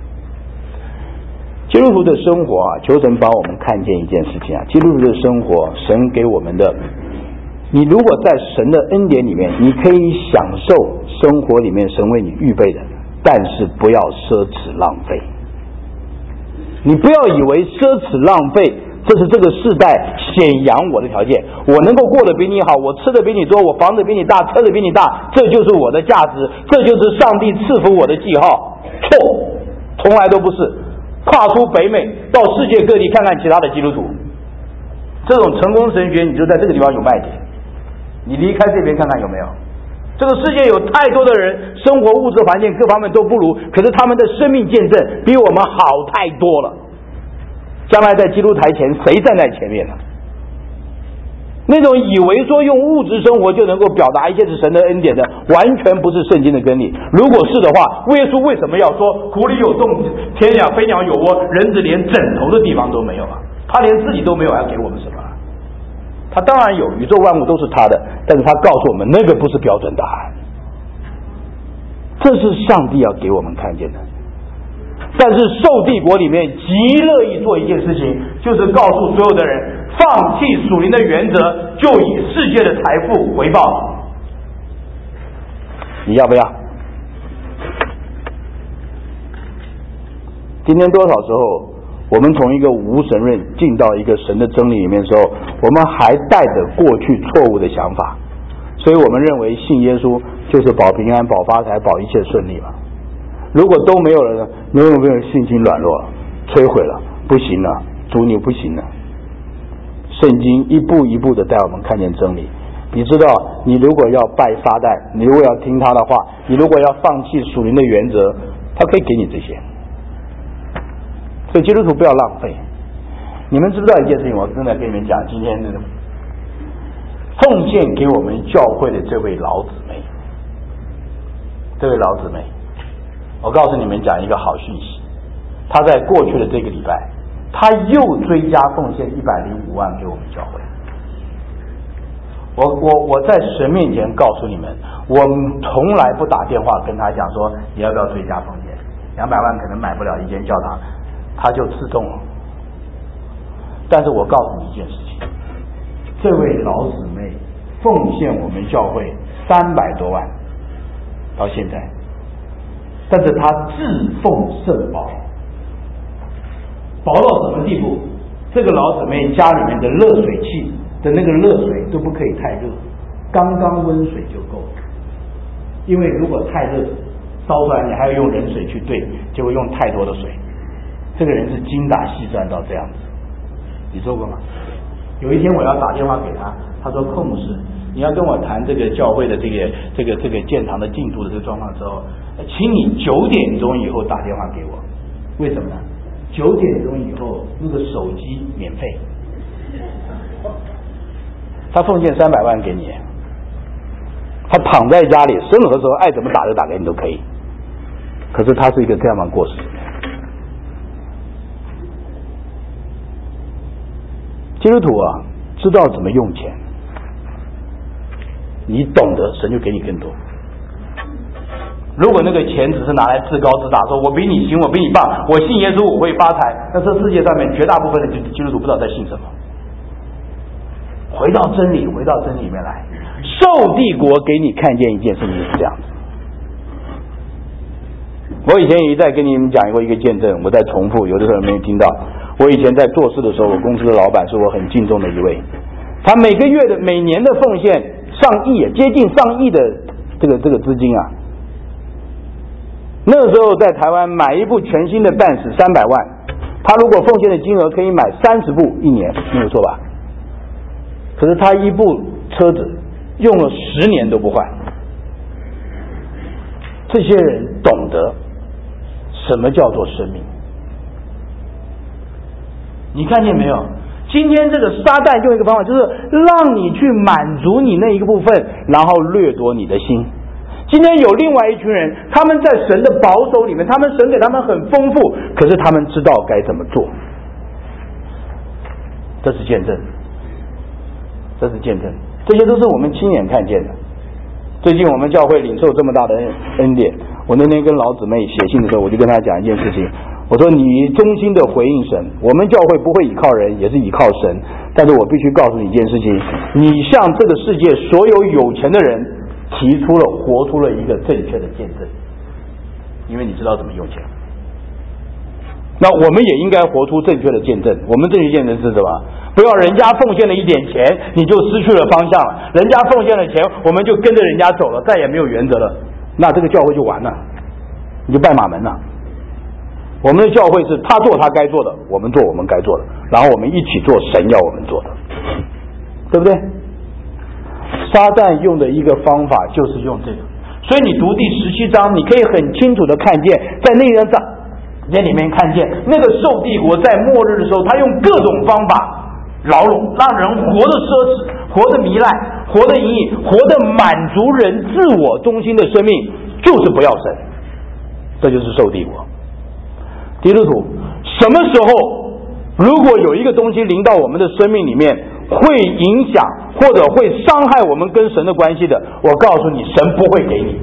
基督徒的生活啊，求神帮我们看见一件事情啊，基督徒的生活，神给我们的，你如果在神的恩典里面，你可以享受生活里面神为你预备的，但是不要奢侈浪费。你不要以为奢侈浪费这是这个世代显扬我的条件，我能够过得比你好，我吃的比你多，我房子比你大，车子比你大，这就是我的价值，这就是上帝赐福我的记号。错，从来都不是。跨出北美到世界各地看看其他的基督徒，这种成功神学你就在这个地方有卖点，你离开这边看看有没有。这个世界有太多的人生活物质环境各方面都不如，可是他们的生命见证比我们好太多了。将来在基督台前谁站在前面呢？那种以为说用物质生活就能够表达一切是神的恩典的，完全不是圣经的真理。如果是的话，耶稣为什么要说狐狸有洞，天鸟飞鸟有窝，人子连枕头的地方都没有啊？他连自己都没有，还要给我们什么？他当然有，宇宙万物都是他的，但是他告诉我们那个不是标准答案，这是上帝要给我们看见的。但是受帝国里面极乐意做一件事情，就是告诉所有的人，放弃属灵的原则，就以世界的财富回报你。你要不要？今天多少时候我们从一个无神论进到一个神的真理里面的时候，我们还带着过去错误的想法，所以我们认为信耶稣就是保平安、保发财、保一切顺利嘛。如果都没有了呢？没有没有信心软弱了，摧毁了，不行了，主你不行了。圣经一步一步的带我们看见真理。你知道，你如果要拜撒旦，你如果要听他的话，你如果要放弃属灵的原则，他可以给你这些。所以基督徒不要浪费。你们知不知道一件事情？我正在跟你们讲，今天这个奉献给我们教会的这位老姊妹，这位老姊妹。我告诉你们讲一个好讯息，他在过去的这个礼拜，他又追加奉献一百零五万给我们教会。我我我在神面前告诉你们，我从来不打电话跟他讲说你要不要追加奉献，两百万可能买不了一间教堂，他就自动了。但是我告诉你一件事情，这位老姊妹奉献我们教会三百多万，到现在。 但是他自奉甚薄，薄到什么地步？这个老姊妹家里面的热水器的那个热水都不可以太热，刚刚温水就够了。因为如果太热，烧出来你还要用冷水去兑，就会用太多的水。这个人是精打细算到这样子，你做过吗？有一天我要打电话给他，他说寇牧师，你要跟我谈这个教会的这个这个这个建堂的进度的这个状况之后，请你九点钟以后打电话给我。为什么呢？九点钟以后那个手机免费。他奉献三百万给你，他躺在家里，任何时候爱怎么打就打给你都可以。可是他是一个这样的过失。基督徒啊，知道怎么用钱，你懂得，神就给你更多。如果那个钱只是拿来自高自大，说我比你行，我比你棒，我信耶稣我会发财，那这世界上面绝大部分的基督徒不知道在信什么。回到真理，回到真理里面来，受帝国给你看见一件事情是这样子。我以前也在跟你们讲过一个见证，我在重复，有的时候没有听到。我以前在做事的时候，我公司的老板是我很敬重的一位，他每个月的每年的奉献上亿，接近上亿的这个这个资金啊。那个时候在台湾买一部全新的半使三百万，他如果奉献的金额可以买三十部一年，没有错吧？可是他一部车子用了十年都不换。这些人懂得什么叫做生命。你看见没有？今天这个撒旦用一个方法，就是让你去满足你那一个部分，然后掠夺你的心。今天有另外一群人，他们在神的保守里面，他们神给他们很丰富，可是他们知道该怎么做。这是见证，这是见证，这些都是我们亲眼看见的。最近我们教会领受这么大的恩典，我那天跟老姊妹写信的时候，我就跟她讲一件事情，我说你衷心的回应神，我们教会不会倚靠人，也是倚靠神，但是我必须告诉你一件事情，你向这个世界所有有钱的人提出了活出了一个正确的见证，因为你知道怎么用钱。那我们也应该活出正确的见证。我们正确见证是什么？不要人家奉献了一点钱你就失去了方向了，人家奉献了钱我们就跟着人家走了，再也没有原则了，那这个教会就完了，你就拜马门了。我们的教会是他做他该做的，我们做我们该做的，然后我们一起做神要我们做的，对不对？撒旦用的一个方法就是用这个，所以你读第十七章，你可以很清楚的看见，在那个章那里面看见那个受帝国在末日的时候，他用各种方法牢笼，让人活得奢侈，活得糜烂，活得淫逸，活得满足人自我中心的生命，就是不要神，这就是受帝国。基督徒什么时候如果有一个东西临到我们的生命里面，会影响或者会伤害我们跟神的关系的，我告诉你，神不会给你，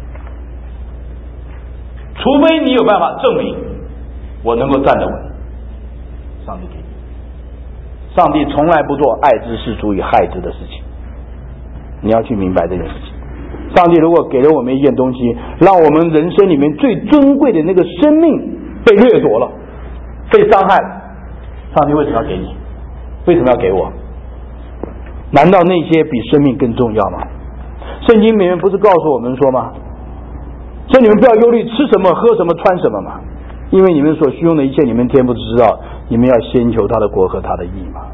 除非你有办法证明我能够站得稳，上帝给你。上帝从来不做爱之事足以害之的事情，你要去明白这件事情。上帝如果给了我们一件东西，让我们人生里面最尊贵的那个生命被掠夺了，被伤害了，上帝为什么要给你？为什么要给我？难道那些比生命更重要吗？圣经里面不是告诉我们说吗？说你们不要忧虑吃什么喝什么穿什么嘛，因为你们所需用的一切你们天父知道，你们要先求他的国和他的义嘛。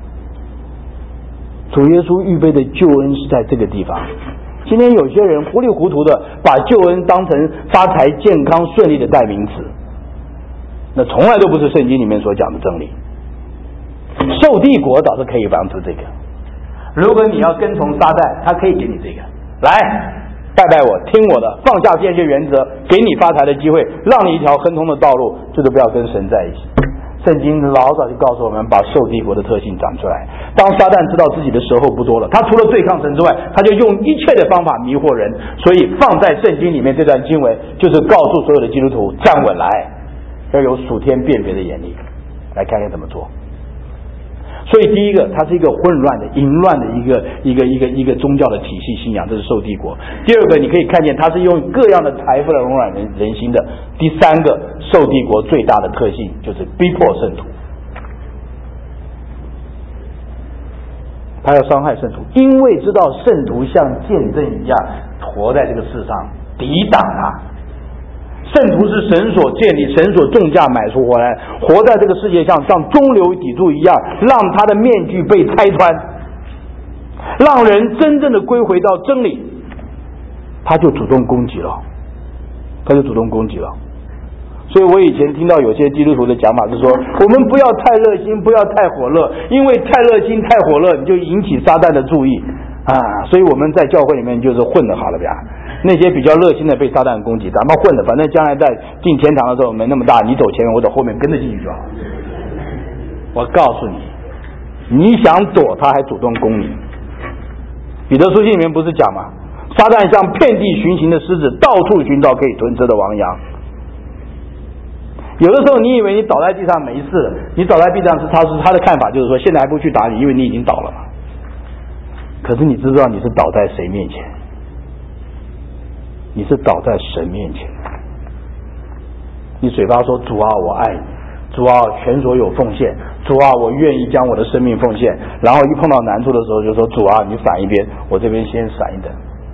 主耶稣预备的救恩是在这个地方。今天有些人糊里糊涂的把救恩当成发财健康顺利的代名词，那从来都不是圣经里面所讲的真理。受帝国倒是可以帮助这个，如果你要跟从撒旦，他可以给你这个，来拜拜我，听我的，放下这些原则，给你发财的机会，让你一条亨通的道路，就是不要跟神在一起。圣经老早就告诉我们，把受帝国的特性长出来。当撒旦知道自己的时候不多了，他除了对抗神之外，他就用一切的方法迷惑人。所以放在圣经里面这段经文，就是告诉所有的基督徒站稳来，要有属天辨别的眼力，来看看怎么做。 所以第一个，它是一个混乱的、淫乱的一个一个一个一个宗教的体系信仰，这是受帝国。第二个，你可以看见它是用各样的财富来笼络人人心的。第三个，受帝国最大的特性就是逼迫圣徒，他要伤害圣徒，因为知道圣徒像见证一样活在这个世上，抵挡他。圣徒是神所建立、神所重价买赎回来，活在这个世界上，像中流砥柱一样，让他的面具被拆穿，让人真正的归回到真理，他就主动攻击了，他就主动攻击了。所以我以前听到有些基督徒的讲法是说，我们不要太热心，不要太火热，因为太热心、太火热，你就引起撒旦的注意啊。所以我们在教会里面就是混的好了呀。那些比较热心的被撒旦攻击，咱们混的，反正将来在进天堂的时候没那么大，你走前面，我走后面跟着进去就好。我告诉你，你想躲他还主动攻你。彼得书信里面不是讲吗？撒旦像遍地巡行的狮子，到处寻找可以吞吃的亡羊。有的时候你以为你倒在地上没事了，你倒在地上是他是他的看法，就是说现在还不去打你，因为你已经倒了嘛。可是你知道你是倒在谁面前？你是倒在神面前。你嘴巴说主啊我爱你，主啊全所有奉献，主啊我愿意将我的生命奉献，然后一碰到难处的时候就说主啊你闪一边，我这边先闪一等。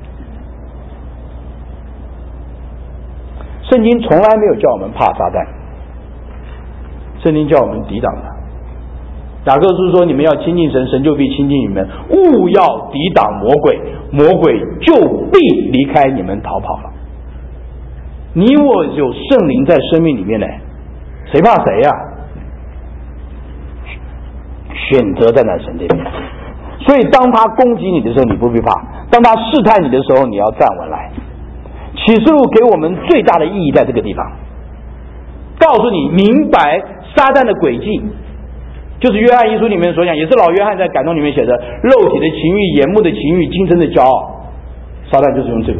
圣经从来没有叫我们怕撒旦，圣经叫我们抵挡他。雅各书说你们要亲近神，神就必亲近你们，务要抵挡魔鬼，魔鬼就必离开你们逃跑了。你我有圣灵在生命里面呢，谁怕谁呀、啊？选择站在神这边。所以当他攻击你的时候你不必怕，当他试探你的时候你要站稳来。启示录给我们最大的意义在这个地方，告诉你明白撒旦的诡计，就是约翰一书里面所讲，也是老约翰在感动里面写的，肉体的情欲、眼目的情欲、今生的骄傲，撒旦就是用这个。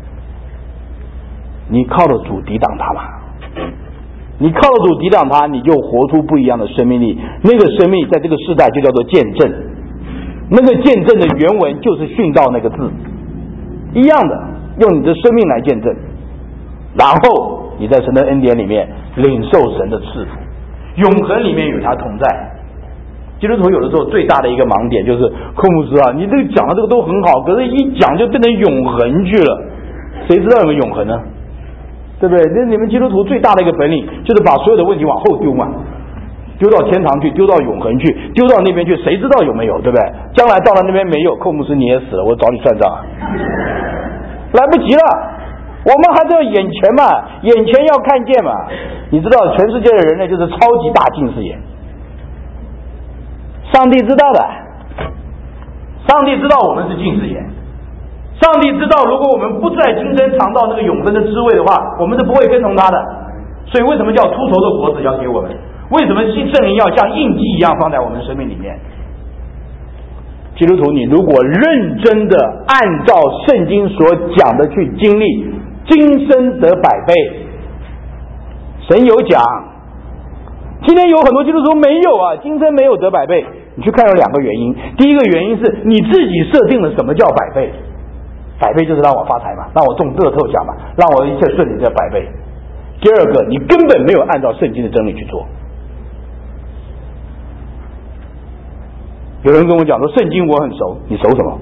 你靠着主抵挡他嘛，你靠着主抵挡他，你就活出不一样的生命力。那个生命在这个世代就叫做见证，那个见证的原文就是殉道那个字一样的，用你的生命来见证，然后你在神的恩典里面领受神的赐福，永恒里面与他同在。基督徒有的时候最大的一个盲点就是，寇牧师啊，你这个讲的这个都很好，可是一讲就变成永恒去了，谁知道有没有永恒呢？对不对？那你们基督徒最大的一个本领就是把所有的问题往后丢嘛，丢到天堂去，丢到永恒去，丢到那边去，谁知道有没有？对不对？将来到了那边没有，寇牧师你也死了，我找你算账啊，来不及了。我们还是要眼前嘛，眼前要看见嘛。你知道全世界的人类就是超级大近视眼，上帝知道的，上帝知道我们是近视眼，上帝知道如果我们不在今生尝到那个永生的滋味的话，我们是不会跟从他的。所以为什么叫秃头的果子要给我们？为什么圣灵要像印记一样放在我们生命里面？基督徒，你如果认真的按照圣经所讲的去经历，今生得百倍。神有讲，今天有很多基督徒没有啊，今生没有得百倍。你去看有两个原因，第一个原因是你自己设定了什么叫百倍，百倍就是让我发财嘛，让我中乐透奖嘛，让我一切顺利，这百倍。第二个，你根本没有按照圣经的真理去做。有人跟我讲说圣经我很熟，你熟什么？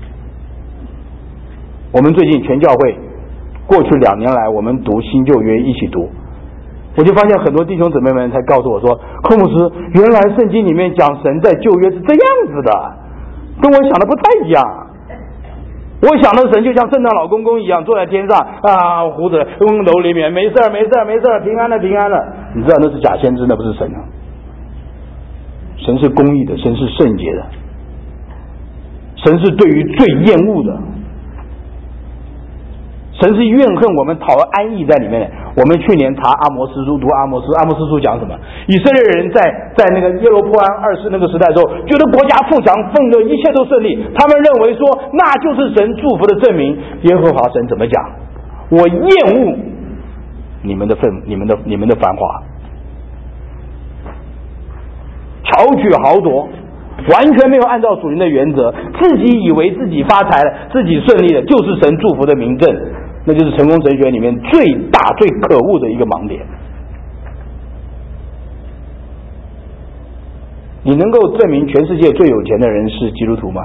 我们最近全教会过去两年来我们读新旧约一起读，我就发现很多弟兄姊妹们才告诉我说，寇牧师，原来圣经里面讲神在旧约是这样子的，跟我想的不太一样。我想的神就像圣诞老公公一样坐在天上啊，胡子温柔里面，没事没事没事，平安了平安了。你知道那是假先知，那不是神啊。神是公义的，神是圣洁的，神是对于最厌恶的，神是怨恨我们讨安逸在里面的。我们去年查阿摩斯书，读阿摩斯，阿摩斯书讲什么？以色列人在在那个耶罗波安二世那个时代的时候，觉得国家富强丰乐，一切都顺利，他们认为说那就是神祝福的证明。耶和华神怎么讲？我厌恶你们的愤，你们的你们的繁华，巧取豪夺， 完全没有按照属灵的原则，自己以为自己发财了，自己顺利了，就是神祝福的明证，那就是成功神学里面最大最可恶的一个盲点。你能够证明全世界最有钱的人是基督徒吗？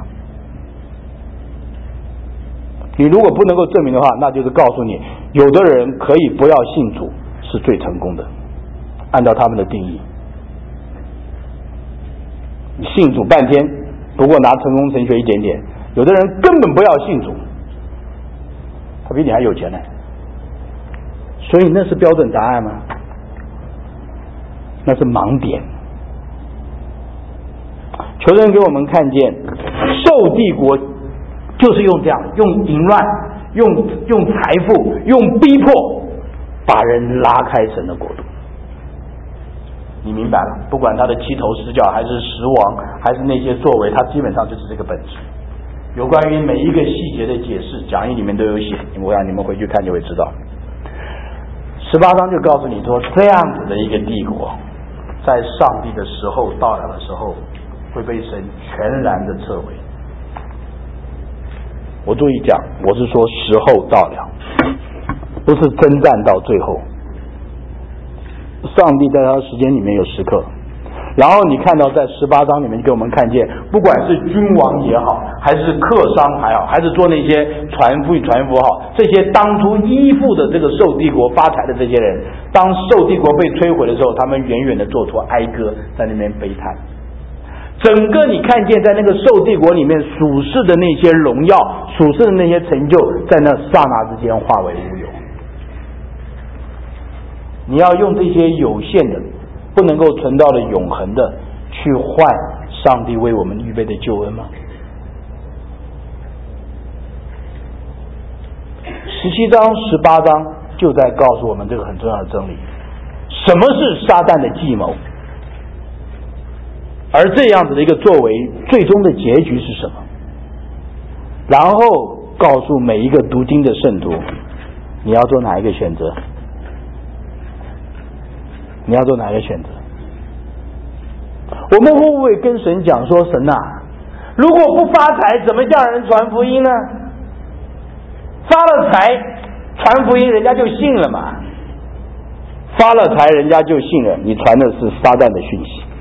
你如果不能够证明的话，那就是告诉你，有的人可以不要信主是最成功的，按照他们的定义。你信主半天，不过拿成功神学一点点，有的人根本不要信主，他比你还有钱呢。所以那是标准答案吗？那是盲点。求神给我们看见，受帝国就是用这样，用淫乱，用用财富，用逼迫，把人拉开神的国度。你明白了？不管他的七头十脚，还是十王，还是那些作为，他基本上就是这个本质。有关于每一个细节的解释，讲义里面都有写，我想你们回去看就会知道。十八章就告诉你说，这样子的一个帝国，在上帝的时候到了的时候，会被神全然的撤回。我注意讲，我是说时候到了，不是征战到最后。上帝在他的时间里面有时刻，然后你看到在十八章里面给我们看见，不管是君王也好，还是客商还好，还是做那些船夫与船夫好，这些当初依附的这个受帝国发财的这些人，当受帝国被摧毁的时候，他们远远的做出哀歌，在那边悲叹。整个你看见在那个受帝国里面属世的那些荣耀，属世的那些成就，在那刹那之间化为乌有。你要用这些有限的不能够存到的永恒的去换上帝为我们预备的救恩吗？十七章十八章就在告诉我们这个很重要的真理，什么是撒旦的计谋，而这样子的一个作为最终的结局是什么，然后告诉每一个读经的圣徒，你要做哪一个选择，你要做哪一个选择。我们会不会跟神讲说，神啊，如果不发财怎么叫人传福音呢？发了财传福音人家就信了嘛，发了财人家就信了，你传的是撒旦的讯息。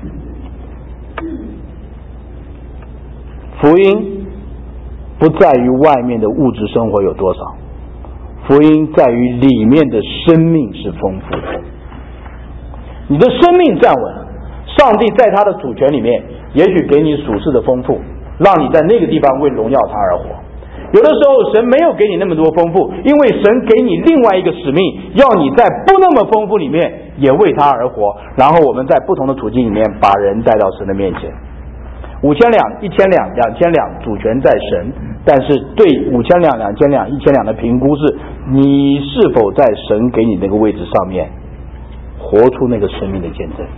福音不在于外面的物质生活有多少，福音在于里面的生命是丰富的。你的生命站稳了，上帝在他的主权里面也许给你属世的丰富，让你在那个地方为荣耀他而活。有的时候神没有给你那么多丰富，因为神给你另外一个使命，要你在不那么丰富里面也为他而活，然后我们在不同的途径里面把人带到神的面前。五千两、一千两、两千两，主权在神，但是对五千两、两千两、一千两的评估是你是否在神给你那个位置上面活出那个生命的见证。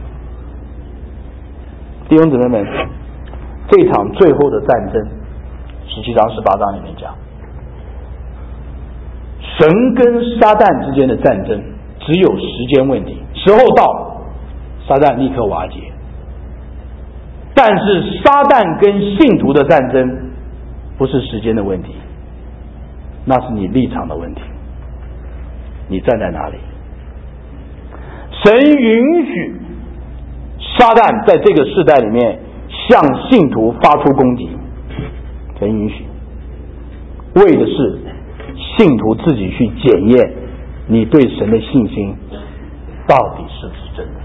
弟兄姊妹们，这场最后的战争，十七章十八章里面讲，神跟撒旦之间的战争只有时间问题，时候到了，撒旦立刻瓦解。但是撒旦跟信徒的战争不是时间的问题，那是你立场的问题，你站在哪里。神允许撒旦在这个世代里面向信徒发出攻击，神允许，为的是信徒自己去检验你对神的信心到底是不是真的。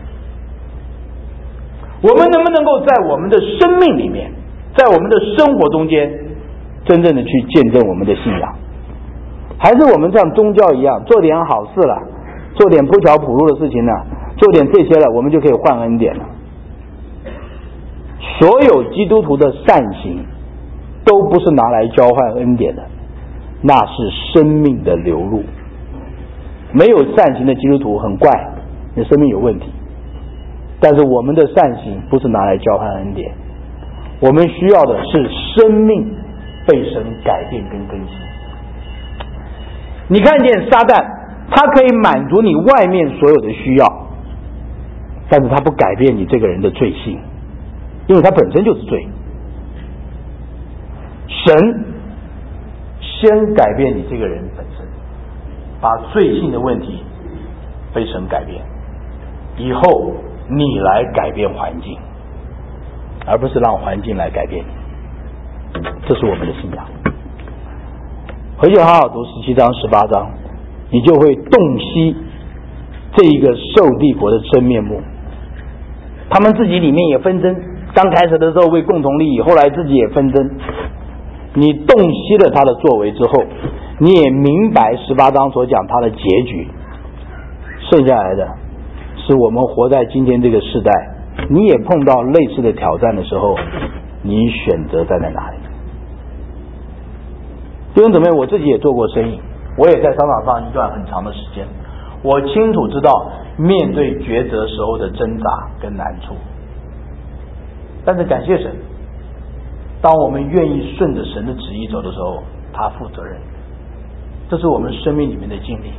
我们能不能够在我们的生命里面，在我们的生活中间真正的去见证我们的信仰，还是我们像宗教一样做点好事了，做点铺桥铺路的事情呢，做点这些了，我们就可以换恩典了。所有基督徒的善行都不是拿来交换恩典的，那是生命的流露。没有善行的基督徒很怪，你生命有问题。但是我们的善行不是拿来交换恩典，我们需要的是生命被神改变跟更新。你看见撒旦，他可以满足你外面所有的需要，但是他不改变你这个人的罪性，因为他本身就是罪。 神先改变你这个人本身，把罪性的问题被神改变，以后你来改变环境，而不是让环境来改变你。这是我们的信仰。回去好好读十七章十八章，你就会洞悉这一个受帝国的真面目。他们自己里面也纷争，刚开始的时候为共同利益，后来自己也纷争。你洞悉了他的作为之后，你也明白十八章所讲他的结局。剩下来的是我们活在今天这个时代，你也碰到类似的挑战的时候，你选择站在哪里？弟兄姊妹，我自己也做过生意，我也在商场上一段很长的时间，我清楚知道面对抉择时候的挣扎跟难处。但是感谢神，当我们愿意顺着神的旨意走的时候，他负责任，这是我们生命里面的经历。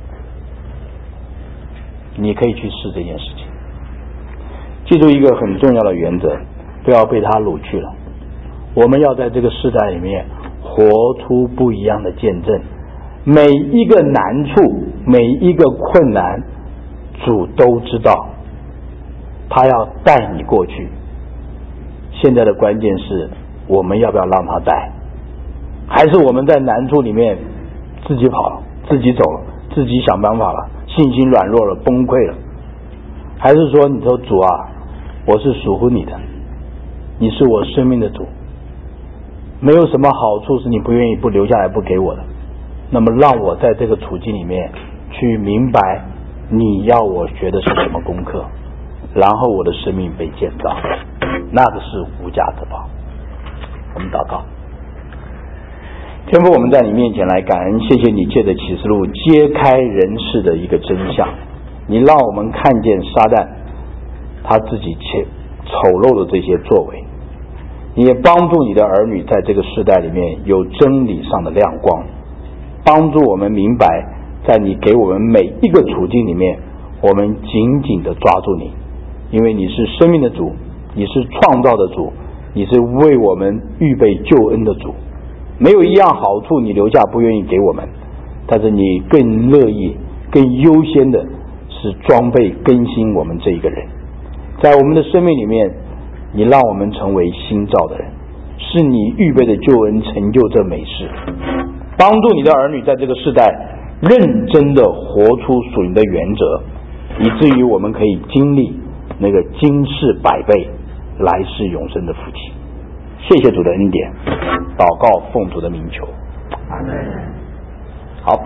你可以去试这件事情，记住一个很重要的原则，不要被他掳去了。我们要在这个时代里面活出不一样的见证。每一个难处，每一个困难，主都知道，他要带你过去。现在的关键是我们要不要让他带，还是我们在难处里面自己跑了，自己走了，自己想办法了，信心软弱了，崩溃了，还是说你说主啊，我是属乎你的，你是我生命的主，没有什么好处是你不愿意不留下来不给我的，那么让我在这个处境里面去明白你要我学的是什么功课，然后我的生命被建造，那个是无价之宝。我们祷告。天父，我们在你面前来感恩，谢谢你借着启示录揭开人世的一个真相，你让我们看见撒旦他自己丑陋的这些作为，你也帮助你的儿女在这个时代里面有真理上的亮光，帮助我们明白在你给我们每一个处境里面，我们紧紧地抓住你，因为你是生命的主，你是创造的主，你是为我们预备救恩的主，没有一样好处你留下不愿意给我们，但是你更乐意更优先的是装备更新我们这一个人，在我们的生命里面你让我们成为新造的人，是你预备的救恩成就这美事，帮助你的儿女在这个世代认真的活出属灵的原则，以至于我们可以经历那个今世百倍来世永生的福气。谢谢主的恩典，祷告奉主的名求，阿门。好，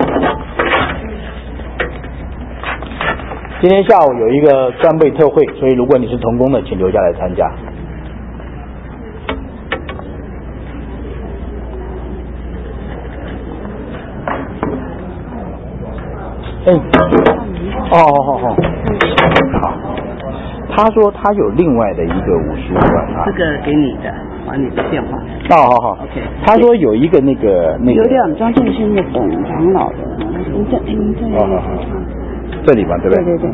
今天下午有一个专备特会，所以如果你是同工的，请留下来参加。哎，哦，好好好，好。他说他有另外的一个五十五万啊， 这个给你的，把你的电话。 哦，好好 ，OK。 他说有一个那个那个。 有点张建新的董长老的，您这您这。 哦，好好，这里吧，对不对？ 对对对。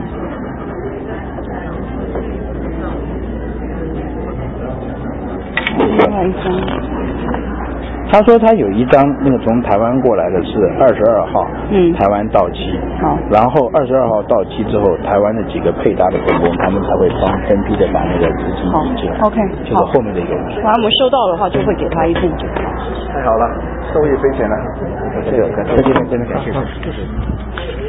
另外一张。 他说他有一张那个从台湾过来的是二十二号， 嗯， 台湾到期， 好， 然后二十二号到期之后，台湾的几个配搭的同工，他们才会帮分批的把那个资金引进来。 OK， 就是后面的一个。 反正我们收到的话，就会给他一份就好。 太好了，受益匪浅了，谢谢，感谢，这边这边感谢，谢谢。